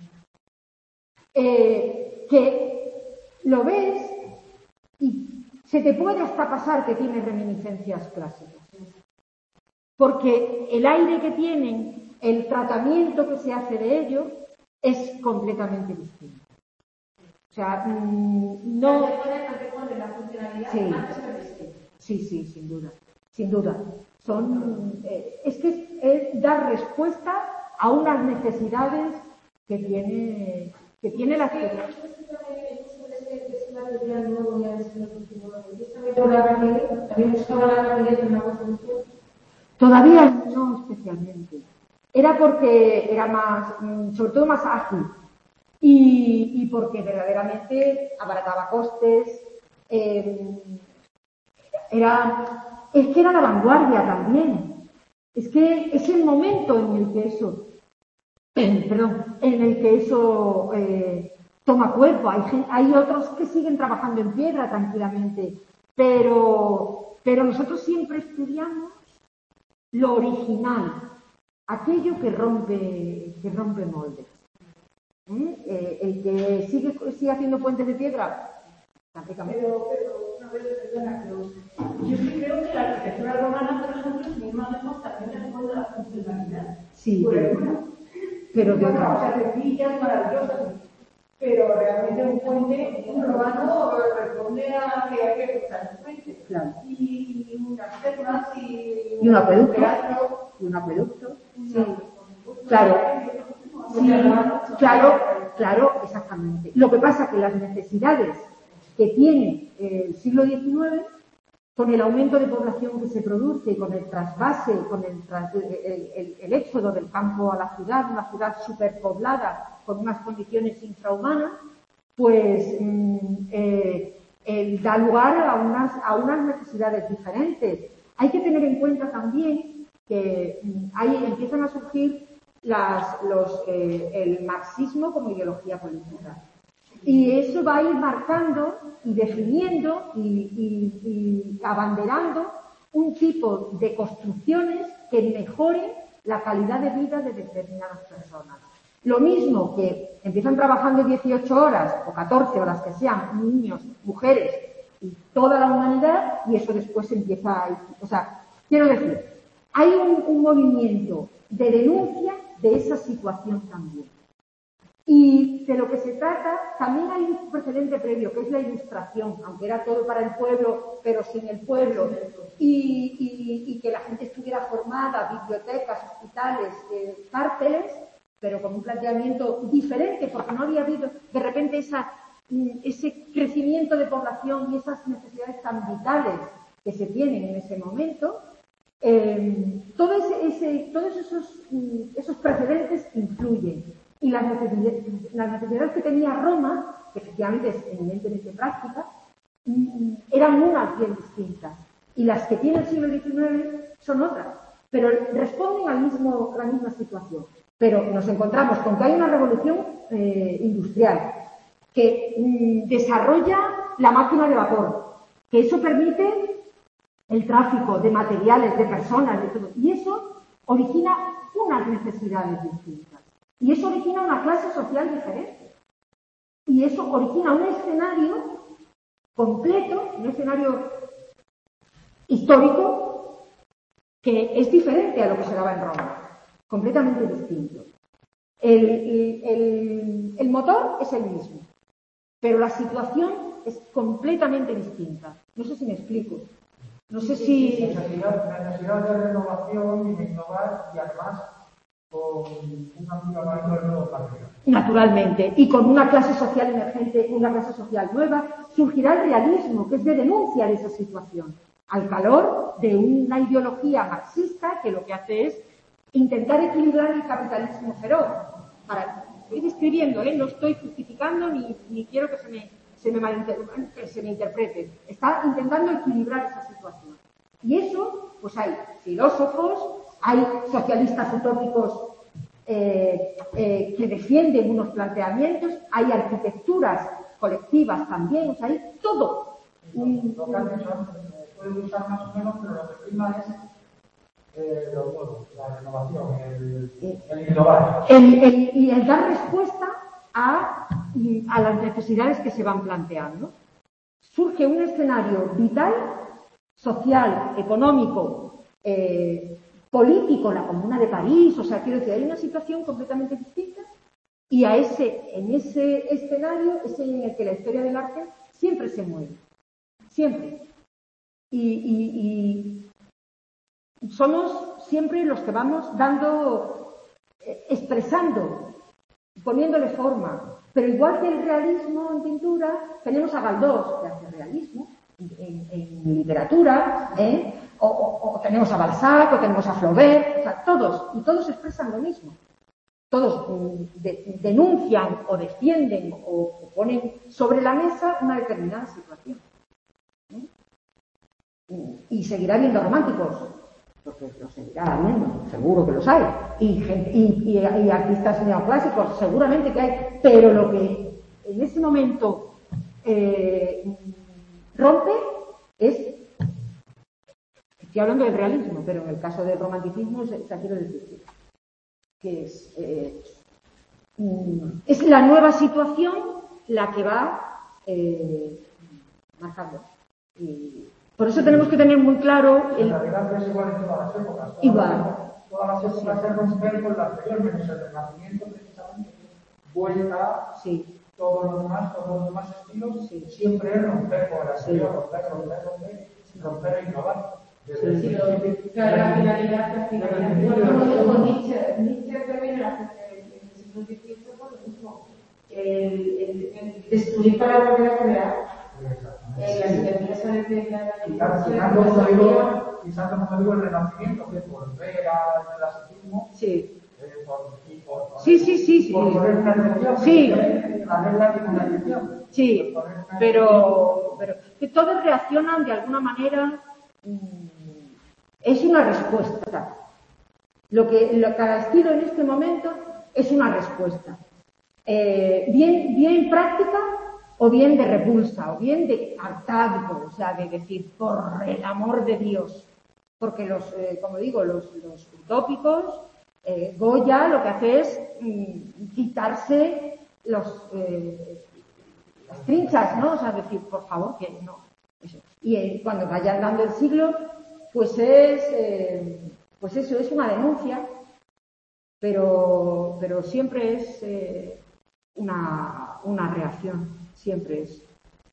Eh, que lo ves y se te puede hasta pasar que tiene reminiscencias clásicas. Porque el aire que tienen, el tratamiento que se hace de ello, es completamente distinto. O sea, mmm, no... Sí, sí, sí, sin duda, sin duda. Son, eh, es que es, es dar respuesta a unas necesidades que tiene, que tiene la ciudad. Todavía no especialmente. Era porque era más, sobre todo más ágil y, y porque verdaderamente abarataba costes. Eh, era, es que era la vanguardia también. Es que es el momento en el que eso, eh, perdón, en el que eso eh, toma cuerpo. Hay, hay otros que siguen trabajando en piedra tranquilamente, pero, pero nosotros siempre estudiamos lo original, aquello que rompe, que rompe moldes. ¿Eh? Eh, el que sigue, sigue haciendo puentes de piedra, prácticamente. Pero, pero, una vez, perdona, pero yo sí creo que la arquitectura romana, por ejemplo, es muy más también responde a la funcionalidad. Sí, pero, pero de otra manera. O sea, sencillas, maravillosas, pero realmente un puente, un romano responde a que hay que usar un puente. Claro. Y, y unas termas y, y un acueducto. Teatro, y un acueducto. Sí. Claro. Sí, claro, claro, exactamente. Lo que pasa es que las necesidades que tiene el siglo diecinueve, con el aumento de población que se produce, con el trasvase, con el, tras, el, el, el éxodo del campo a la ciudad, una ciudad superpoblada con unas condiciones infrahumanas, pues mm, eh, eh, da lugar a unas, a unas necesidades diferentes. Hay que tener en cuenta también que mm, ahí empiezan a surgir las, los, eh, el marxismo como ideología política. Y eso va a ir marcando y definiendo y, y, y abanderando un tipo de construcciones que mejoren la calidad de vida de determinadas personas. Lo mismo que empiezan trabajando dieciocho horas o catorce horas que sean niños, mujeres y toda la humanidad, y eso después empieza a ir. O sea, quiero decir, hay un, un movimiento de denuncia de esa situación también. Y de lo que se trata, también hay un precedente previo, que es la Ilustración, aunque era todo para el pueblo, pero sin el pueblo, y, y, y que la gente estuviera formada, bibliotecas, hospitales, eh, cárceles, pero con un planteamiento diferente, porque no había habido de repente esa, ese crecimiento de población y esas necesidades tan vitales que se tienen en ese momento. Eh, todo ese, ese, todos esos, esos precedentes influyen. Y las necesidades, las necesidades que tenía Roma, que efectivamente es eminentemente práctica, eran unas bien distintas. Y las que tiene el siglo diecinueve son otras, pero responden al mismo, a la misma situación. Pero nos encontramos con que hay una revolución eh, industrial que mm, desarrolla la máquina de vapor, que eso permite el tráfico de materiales, de personas, de todo. Y eso origina unas necesidades distintas. Y eso origina una clase social diferente. Y eso origina un escenario completo, un escenario histórico que es diferente a lo que se daba en Roma. Completamente distinto. El, el, el, el motor es el mismo, pero la situación es completamente distinta. No sé si me explico. No sé si... Necesidad, necesidad de renovación y de innovar y además con un ampliamiento del nuevo partido. Naturalmente, y con una clase social emergente, una clase social nueva, surgirá el realismo, que es de denuncia de esa situación, al calor de una ideología marxista que lo que hace es intentar equilibrar el capitalismo feroz. Para, estoy describiendo, ¿eh? No estoy justificando ni, ni quiero que se me, se, me malinter- que se me interprete. Está intentando equilibrar esa situación. Y eso, pues hay filósofos, hay socialistas utópicos eh, eh, que defienden unos planteamientos, hay arquitecturas colectivas también, o sea, hay todo. Un... Lo que han dicho antes, puede usar más o menos, pero lo que prima es eh, lo nuevo, la renovación, el, el innovar. El, el, y el dar respuesta a, a las necesidades que se van planteando. surge un escenario vital, social, económico, eh, político, la Comuna de París, o sea, quiero decir, hay una situación completamente distinta y a ese, en ese escenario es en el que la historia del arte siempre se mueve, siempre. Y, y, y somos siempre los que vamos dando, eh, expresando, poniéndole forma. Pero igual que el realismo en pintura, tenemos a Galdós, que hace realismo, en, en literatura, ¿eh? o, o, o tenemos a Balzac, o tenemos a Flaubert, o sea, todos, y todos expresan lo mismo. Todos de, denuncian o defienden o, o ponen sobre la mesa una determinada situación. ¿Eh? Y, y seguirá habiendo románticos, porque los seguirá habiendo, seguro que los hay, y, gente, y, y, y artistas neoclásicos, seguramente que hay, pero lo que en ese momento eh, rompe es, estoy hablando del realismo, pero en el caso del romanticismo, ya quiero decir que es, eh, es la nueva situación la que va eh, marcando. Y por eso tenemos que tener muy claro... El... En realidad es igual en todas las épocas. Todas igual. Las, todas las épocas se rompen con la anterior, menos el Renacimiento, precisamente, vuelta, sí. Todos los demás, todos los demás estilos, sí. Siempre es romper con la anterior, sí. romper, romper, romper, romper e innovar. Desde sí, sí, claro, la finalidad, la finalidad. Como dijo Nietzsche, Nietzsche también en el siglo dieciocho fue lo mismo. El, el, el destruir para volver a crear. Eh, la literatura sale de la quizás como digo el Renacimiento, que volver al clasicismo. Sí. Eh, por, y por, por, sí, sí, sí, sí. Por poner una excepción. Sí. La regla tiene una excepción. Sí, pero, pero que todos reaccionan de alguna manera. Es una respuesta. Lo que lo, cada estilo en este momento es una respuesta. Eh, bien, bien práctica o bien de repulsa, o bien de hartazgo, o sea, de decir, por el amor de Dios. Porque los, eh, como digo, los, los utópicos, eh, Goya lo que hace es mm, quitarse los, eh, las trinchas, ¿no? O sea, decir, por favor, que no. Eso. Y eh, cuando vaya andando el siglo, pues es, eh, pues eso, es una denuncia, pero, pero siempre es eh, una, una reacción, siempre es.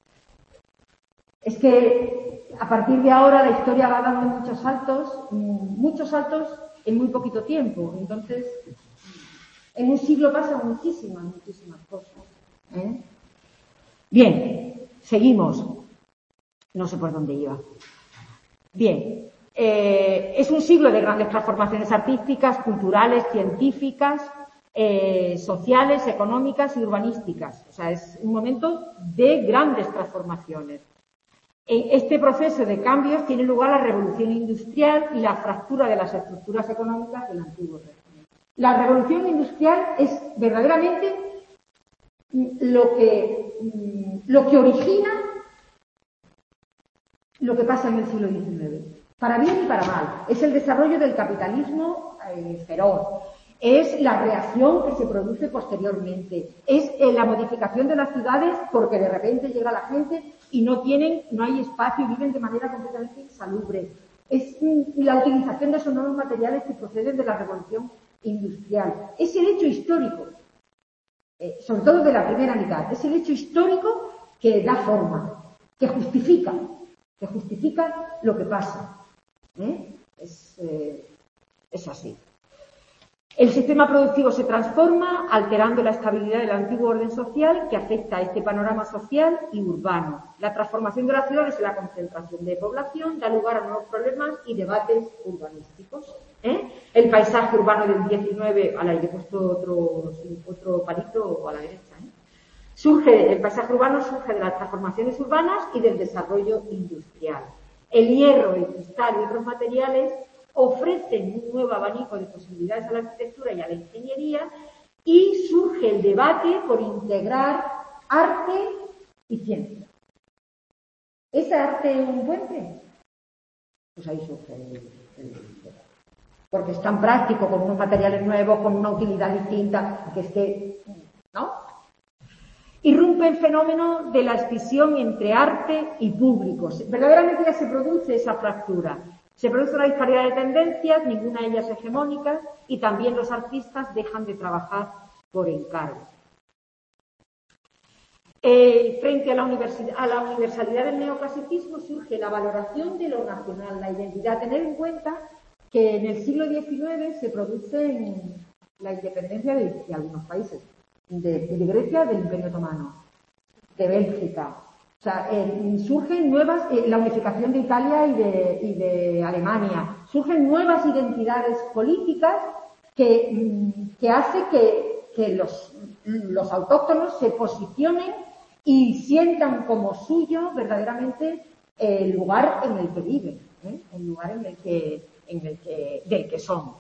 Es que a partir de ahora la historia va dando muchos saltos, muchos saltos en muy poquito tiempo. Entonces, en un siglo pasan muchísimas, muchísimas cosas. ¿eh? Bien, seguimos. No sé por dónde iba. Bien, eh, es un siglo de grandes transformaciones artísticas, culturales, científicas, eh, sociales, económicas y urbanísticas. O sea, es un momento de grandes transformaciones. En este proceso de cambios tiene lugar la revolución industrial y la fractura de las estructuras económicas del antiguo régimen. La revolución industrial es verdaderamente lo que, lo que origina lo que pasa en el siglo diecinueve, para bien y para mal. Es el desarrollo del capitalismo eh, feroz, es la reacción que se produce posteriormente, es eh, la modificación de las ciudades porque de repente llega la gente y no tienen, no hay espacio y viven de manera completamente insalubre. Es mm, la utilización de esos nuevos materiales que proceden de la revolución industrial. Es el hecho histórico, eh, sobre todo de la primera mitad, es el hecho histórico que da forma, que justifica. que justifica lo que pasa. ¿eh? Es, eh, es así. El sistema productivo se transforma, alterando la estabilidad del antiguo orden social que afecta a este panorama social y urbano. La transformación de las ciudades y la concentración de población da lugar a nuevos problemas y debates urbanísticos. ¿eh? El paisaje urbano del diecinueve, a la he puesto otro, otro palito a la derecha, ¿eh? Surge, el paisaje urbano surge de las transformaciones urbanas y del desarrollo industrial. El hierro, el cristal y otros materiales ofrecen un nuevo abanico de posibilidades a la arquitectura y a la ingeniería y surge el debate por integrar arte y ciencia. ¿Es arte un puente? Pues ahí surge el, el debate. Porque es tan práctico, con unos materiales nuevos, con una utilidad distinta, que es que, ¿no? Irrumpe el fenómeno de la escisión entre arte y público. Verdaderamente ya se produce esa fractura. Se produce una disparidad de tendencias, ninguna de ellas hegemónica, y también los artistas dejan de trabajar por encargo. Eh, frente a la, a la universalidad del neoclasicismo surge la valoración de lo nacional, la identidad. Tener en cuenta que en el siglo diecinueve se produce la independencia de, de algunos países, de, de Grecia, del Imperio Otomano, de Bélgica. O sea, eh, surgen nuevas, eh, la unificación de Italia y de, y de Alemania, surgen nuevas identidades políticas que, que hace que, que los, los autóctonos se posicionen y sientan como suyo verdaderamente el lugar en el que viven, ¿eh? el lugar en el que, en el que, del que son.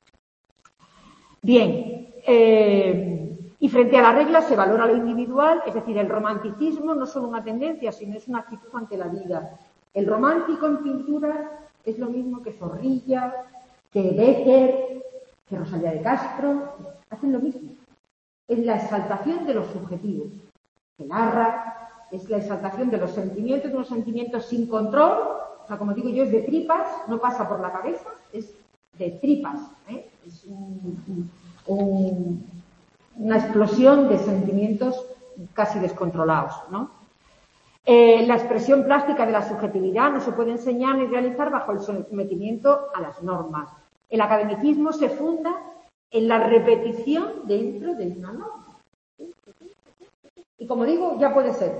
Bien, eh, y frente a la regla se valora lo individual, es decir, el romanticismo no es solo una tendencia, sino es una actitud ante la vida. El romántico en pintura es lo mismo que Zorrilla, que Becker, que Rosalía de Castro, hacen lo mismo. Es la exaltación de los subjetivos. Que narra, es la exaltación de los sentimientos, de unos sentimientos sin control, o sea, como digo yo, es de tripas, no pasa por la cabeza, es de tripas, ¿eh? Es un, un, una explosión de sentimientos casi descontrolados, ¿no? Eh, la expresión plástica de la subjetividad no se puede enseñar ni realizar bajo el sometimiento a las normas. El academicismo se funda en la repetición dentro de una norma. Y como digo, ya puede ser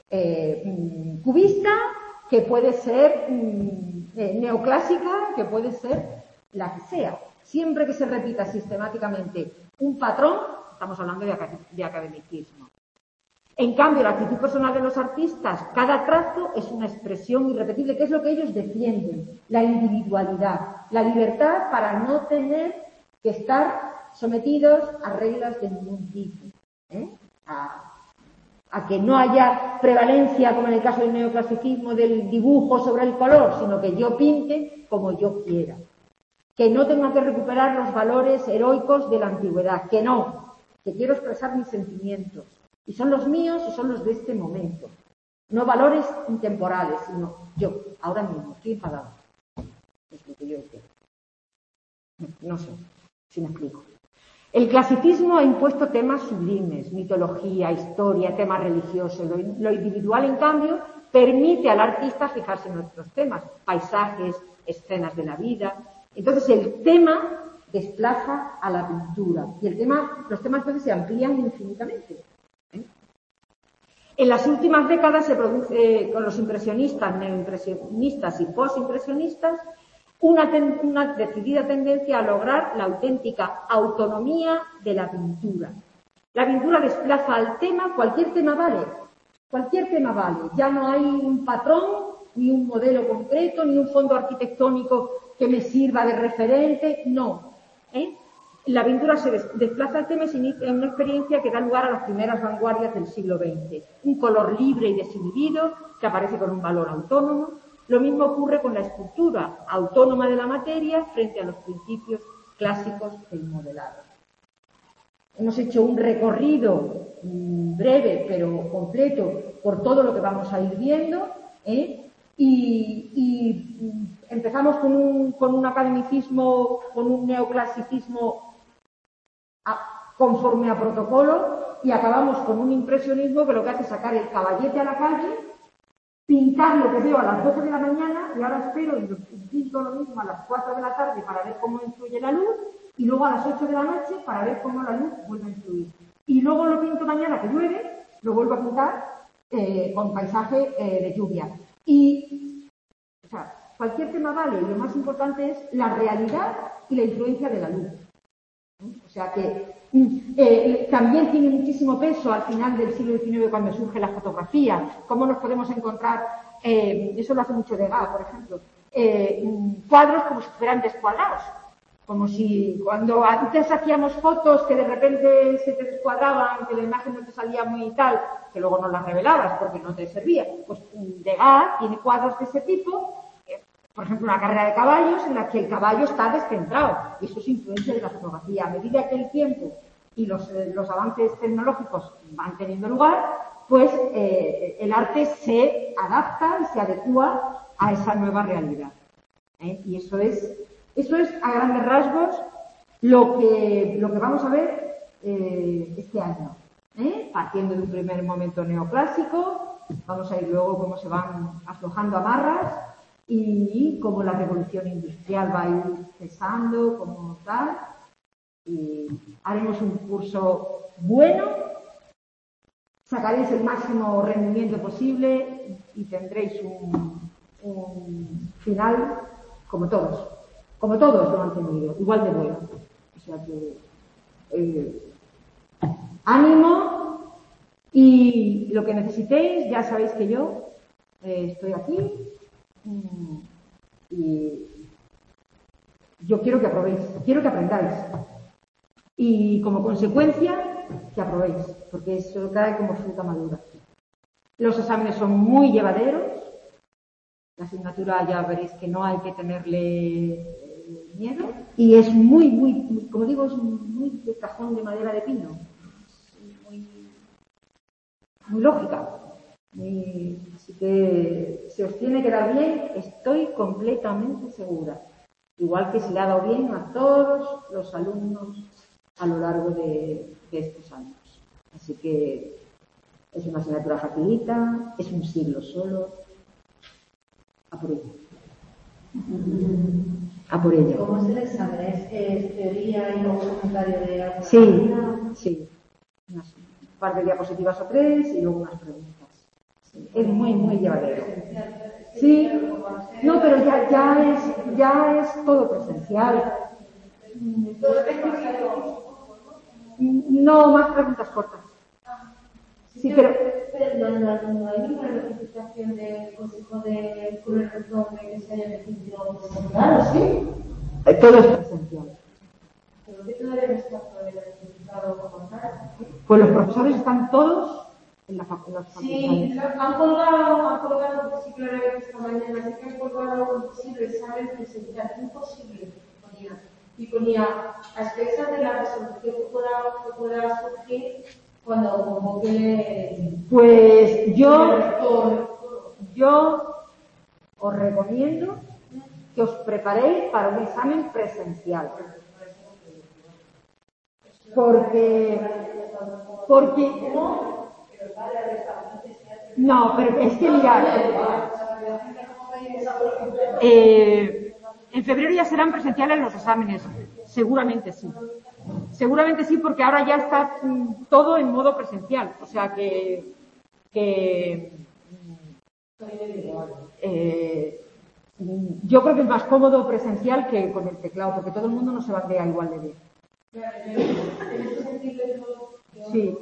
eh, cubista, que puede ser eh, neoclásica, que puede ser la que sea. Siempre que se repita sistemáticamente un patrón, estamos hablando de, de academicismo. En cambio, la actitud personal de los artistas, cada trazo es una expresión irrepetible, que es lo que ellos defienden, la individualidad, la libertad para no tener que estar sometidos a reglas de ningún tipo, ¿eh? a, a que no haya prevalencia, como en el caso del neoclasicismo, del dibujo sobre el color, sino que yo pinte como yo quiera. Que no tenga que recuperar los valores heroicos de la antigüedad, que no, que quiero expresar mis sentimientos. Y son los míos y son los de este momento. No valores intemporales, sino yo, ahora mismo, estoy enfadado. Es lo que yo quiero. No sé si me explico. El clasicismo ha impuesto temas sublimes, mitología, historia, temas religiosos. Lo, lo individual, en cambio, permite al artista fijarse en nuestros temas, paisajes, escenas de la vida. Entonces, el tema desplaza a la pintura. Y el tema, los temas entonces se amplían infinitamente. ¿Eh? En las últimas décadas se produce, con los impresionistas, neoimpresionistas y postimpresionistas, Una, ten, una decidida tendencia a lograr la auténtica autonomía de la pintura. La pintura desplaza al tema, cualquier tema vale, cualquier tema vale. Ya no hay un patrón, ni un modelo concreto, ni un fondo arquitectónico que me sirva de referente, no. ¿Eh? La pintura se des, desplaza al tema y se inicia una experiencia que da lugar a las primeras vanguardias del siglo veinte. Un color libre y desinhibido que aparece con un valor autónomo. Lo mismo ocurre con la escultura, autónoma de la materia frente a los principios clásicos del modelado. Hemos hecho un recorrido mmm, breve pero completo por todo lo que vamos a ir viendo, ¿eh? y, y mmm, empezamos con un, con un academicismo, con un neoclasicismo a, conforme a protocolo, y acabamos con un impresionismo que lo que hace es sacar el caballete a la calle, pintar lo que veo a las doce de la mañana y ahora espero y pinto lo mismo a las cuatro de la tarde para ver cómo influye la luz y luego a las ocho de la noche para ver cómo la luz vuelve a influir. Y luego lo pinto mañana que llueve, lo vuelvo a pintar eh, con paisaje eh, de lluvia. Y, o sea, cualquier tema vale y lo más importante es la realidad y la influencia de la luz. O sea que eh, también tiene muchísimo peso al final del siglo diecinueve cuando surge la fotografía. ¿Cómo nos podemos encontrar? Eh, eso lo hace mucho Degas, por ejemplo. Eh, cuadros como si fueran descuadrados. Como si cuando antes hacíamos fotos que de repente se te descuadraban, que la imagen no te salía muy tal, que luego no las revelabas porque no te servía. Pues Degas tiene cuadros de ese tipo. Por ejemplo, una carrera de caballos en la que el caballo está descentrado. Y eso es influencia de la fotografía. A medida que el tiempo y los, eh, los avances tecnológicos van teniendo lugar, pues eh, el arte se adapta y se adecua a esa nueva realidad. ¿eh? Y eso es, eso es a grandes rasgos lo que, lo que vamos a ver eh, este año. ¿eh? Partiendo de un primer momento neoclásico, vamos a ir luego cómo se van aflojando amarras y cómo la revolución industrial va a ir cesando, como tal. Y haremos un curso bueno, sacaréis el máximo rendimiento posible y tendréis un, un final como todos, como todos lo han tenido, igual de bueno. O sea que eh, ánimo y lo que necesitéis, ya sabéis que yo eh, estoy aquí mm, y yo quiero que aprobéis, quiero que aprendáis. Y como consecuencia, que aprobéis, porque eso cae como fruta madura. Los exámenes son muy llevaderos. La asignatura ya veréis que no hay que tenerle miedo. Y es muy, muy, muy como digo, es muy de cajón de madera de pino. Muy, muy lógica. Muy, así que se os tiene que dar bien, estoy completamente segura. Igual que se le ha dado bien a todos los alumnos a lo largo de, de estos años. Así que es una asignatura facilita, es un siglo solo. A por ello. A por ello. ¿Cómo es el examen? ¿Es, es teoría y luego comentario de alguna Sí, página? sí. Unas, un par de diapositivas o tres y luego unas preguntas. Sí, es muy, muy llevadero. Sí, no, pero ya, ya, es, ya es todo presencial. No, más preguntas cortas. Sí, pero... Pero no, no, no hay ninguna notificación del Consejo de Corrección de que se haya decidido presentar, ¿sí? Eh, todo es presencial. ¿Pero qué todavía no está por el certificado como tal? Pues los profesores están todos en la facultad. Sí, han colgado, han colgado, porque sí que lo había visto esta mañana, sí que han colgado un posible examen presencial, imposible, ponía. Y ponía, a expensas de la resolución que pueda, que pueda surgir cuando convoque. Pues yo, yo os recomiendo que os preparéis para un examen presencial. Porque, porque, no, pero es que mirad, eh, en febrero ya serán presenciales los exámenes, seguramente sí. Seguramente sí, porque ahora ya está mm, todo en modo presencial. O sea que, que eh, yo creo que es más cómodo presencial que con el teclado, porque todo el mundo no se bandea igual de bien. Sí.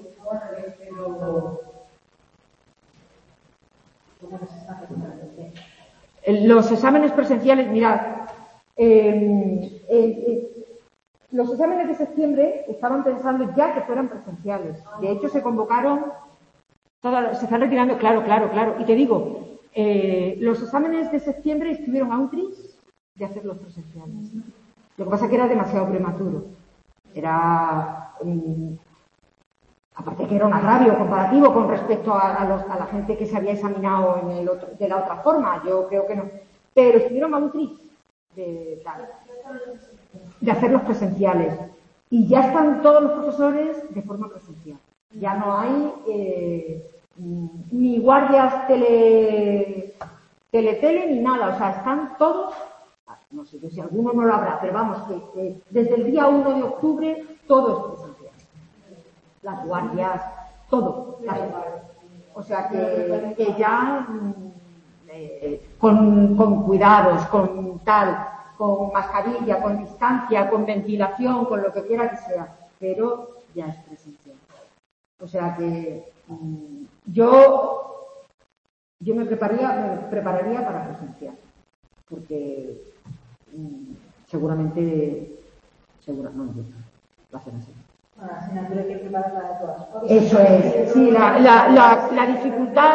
Los exámenes presenciales, mirad, eh, eh, eh, los exámenes de septiembre estaban pensando ya que fueran presenciales. De hecho, se convocaron, todas, se están retirando, claro, claro, claro. Y te digo, eh, los exámenes de septiembre estuvieron a un tris de hacerlos presenciales. Lo que pasa es que era demasiado prematuro. Era, um, aparte que era un agravio comparativo con respecto a, a, los, a la gente que se había examinado en el otro, de la otra forma. Yo creo que no. Pero estuvieron a un tris de tal. de hacerlos presenciales. Y ya están todos los profesores de forma presencial. Ya no hay eh, ni guardias tele, tele, tele, ni nada. O sea, están todos, no sé si alguno no lo habrá, pero vamos, que eh, desde el día uno de octubre todo es presencial. Las guardias, todo. Las, o sea, que, que ya eh, con, con cuidados, con tal, con mascarilla, con distancia, con ventilación, con lo que quiera que sea, pero ya es presencial. O sea que mmm, yo yo me prepararía, me prepararía para presencial, porque mmm, seguramente, seguramente va a ser así. Bueno, la asignatura hay que prepararla de todas formas. Eso es, sí, la, la, la, la dificultad.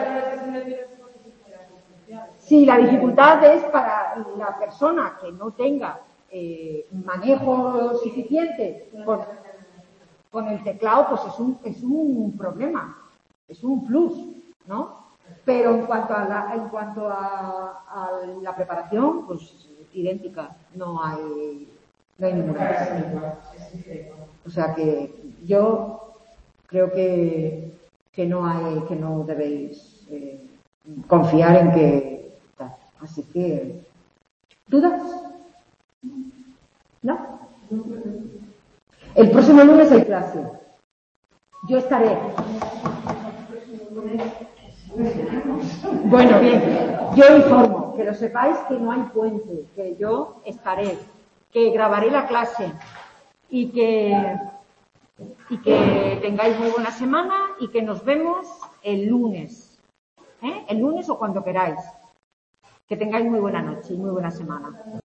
Sí, la dificultad es para la persona que no tenga eh, manejo suficiente. Por, con el teclado, pues es un, es un problema, es un plus, ¿no? Pero en cuanto a la, en cuanto a, a la preparación, pues idéntica, no hay, no hay ninguna diferencia. O sea que yo creo que, que no hay, que no debéis eh, confiar en que tal. Así que, ¿dudas? ¿No? El próximo lunes hay clase. Yo estaré. Bueno, bien. Yo informo, que lo sepáis que no hay puente, que yo estaré, que grabaré la clase y que, y que tengáis muy buena semana y que nos vemos el lunes. ¿Eh? El lunes o cuando queráis. Que tengáis muy buena noche y muy buena semana.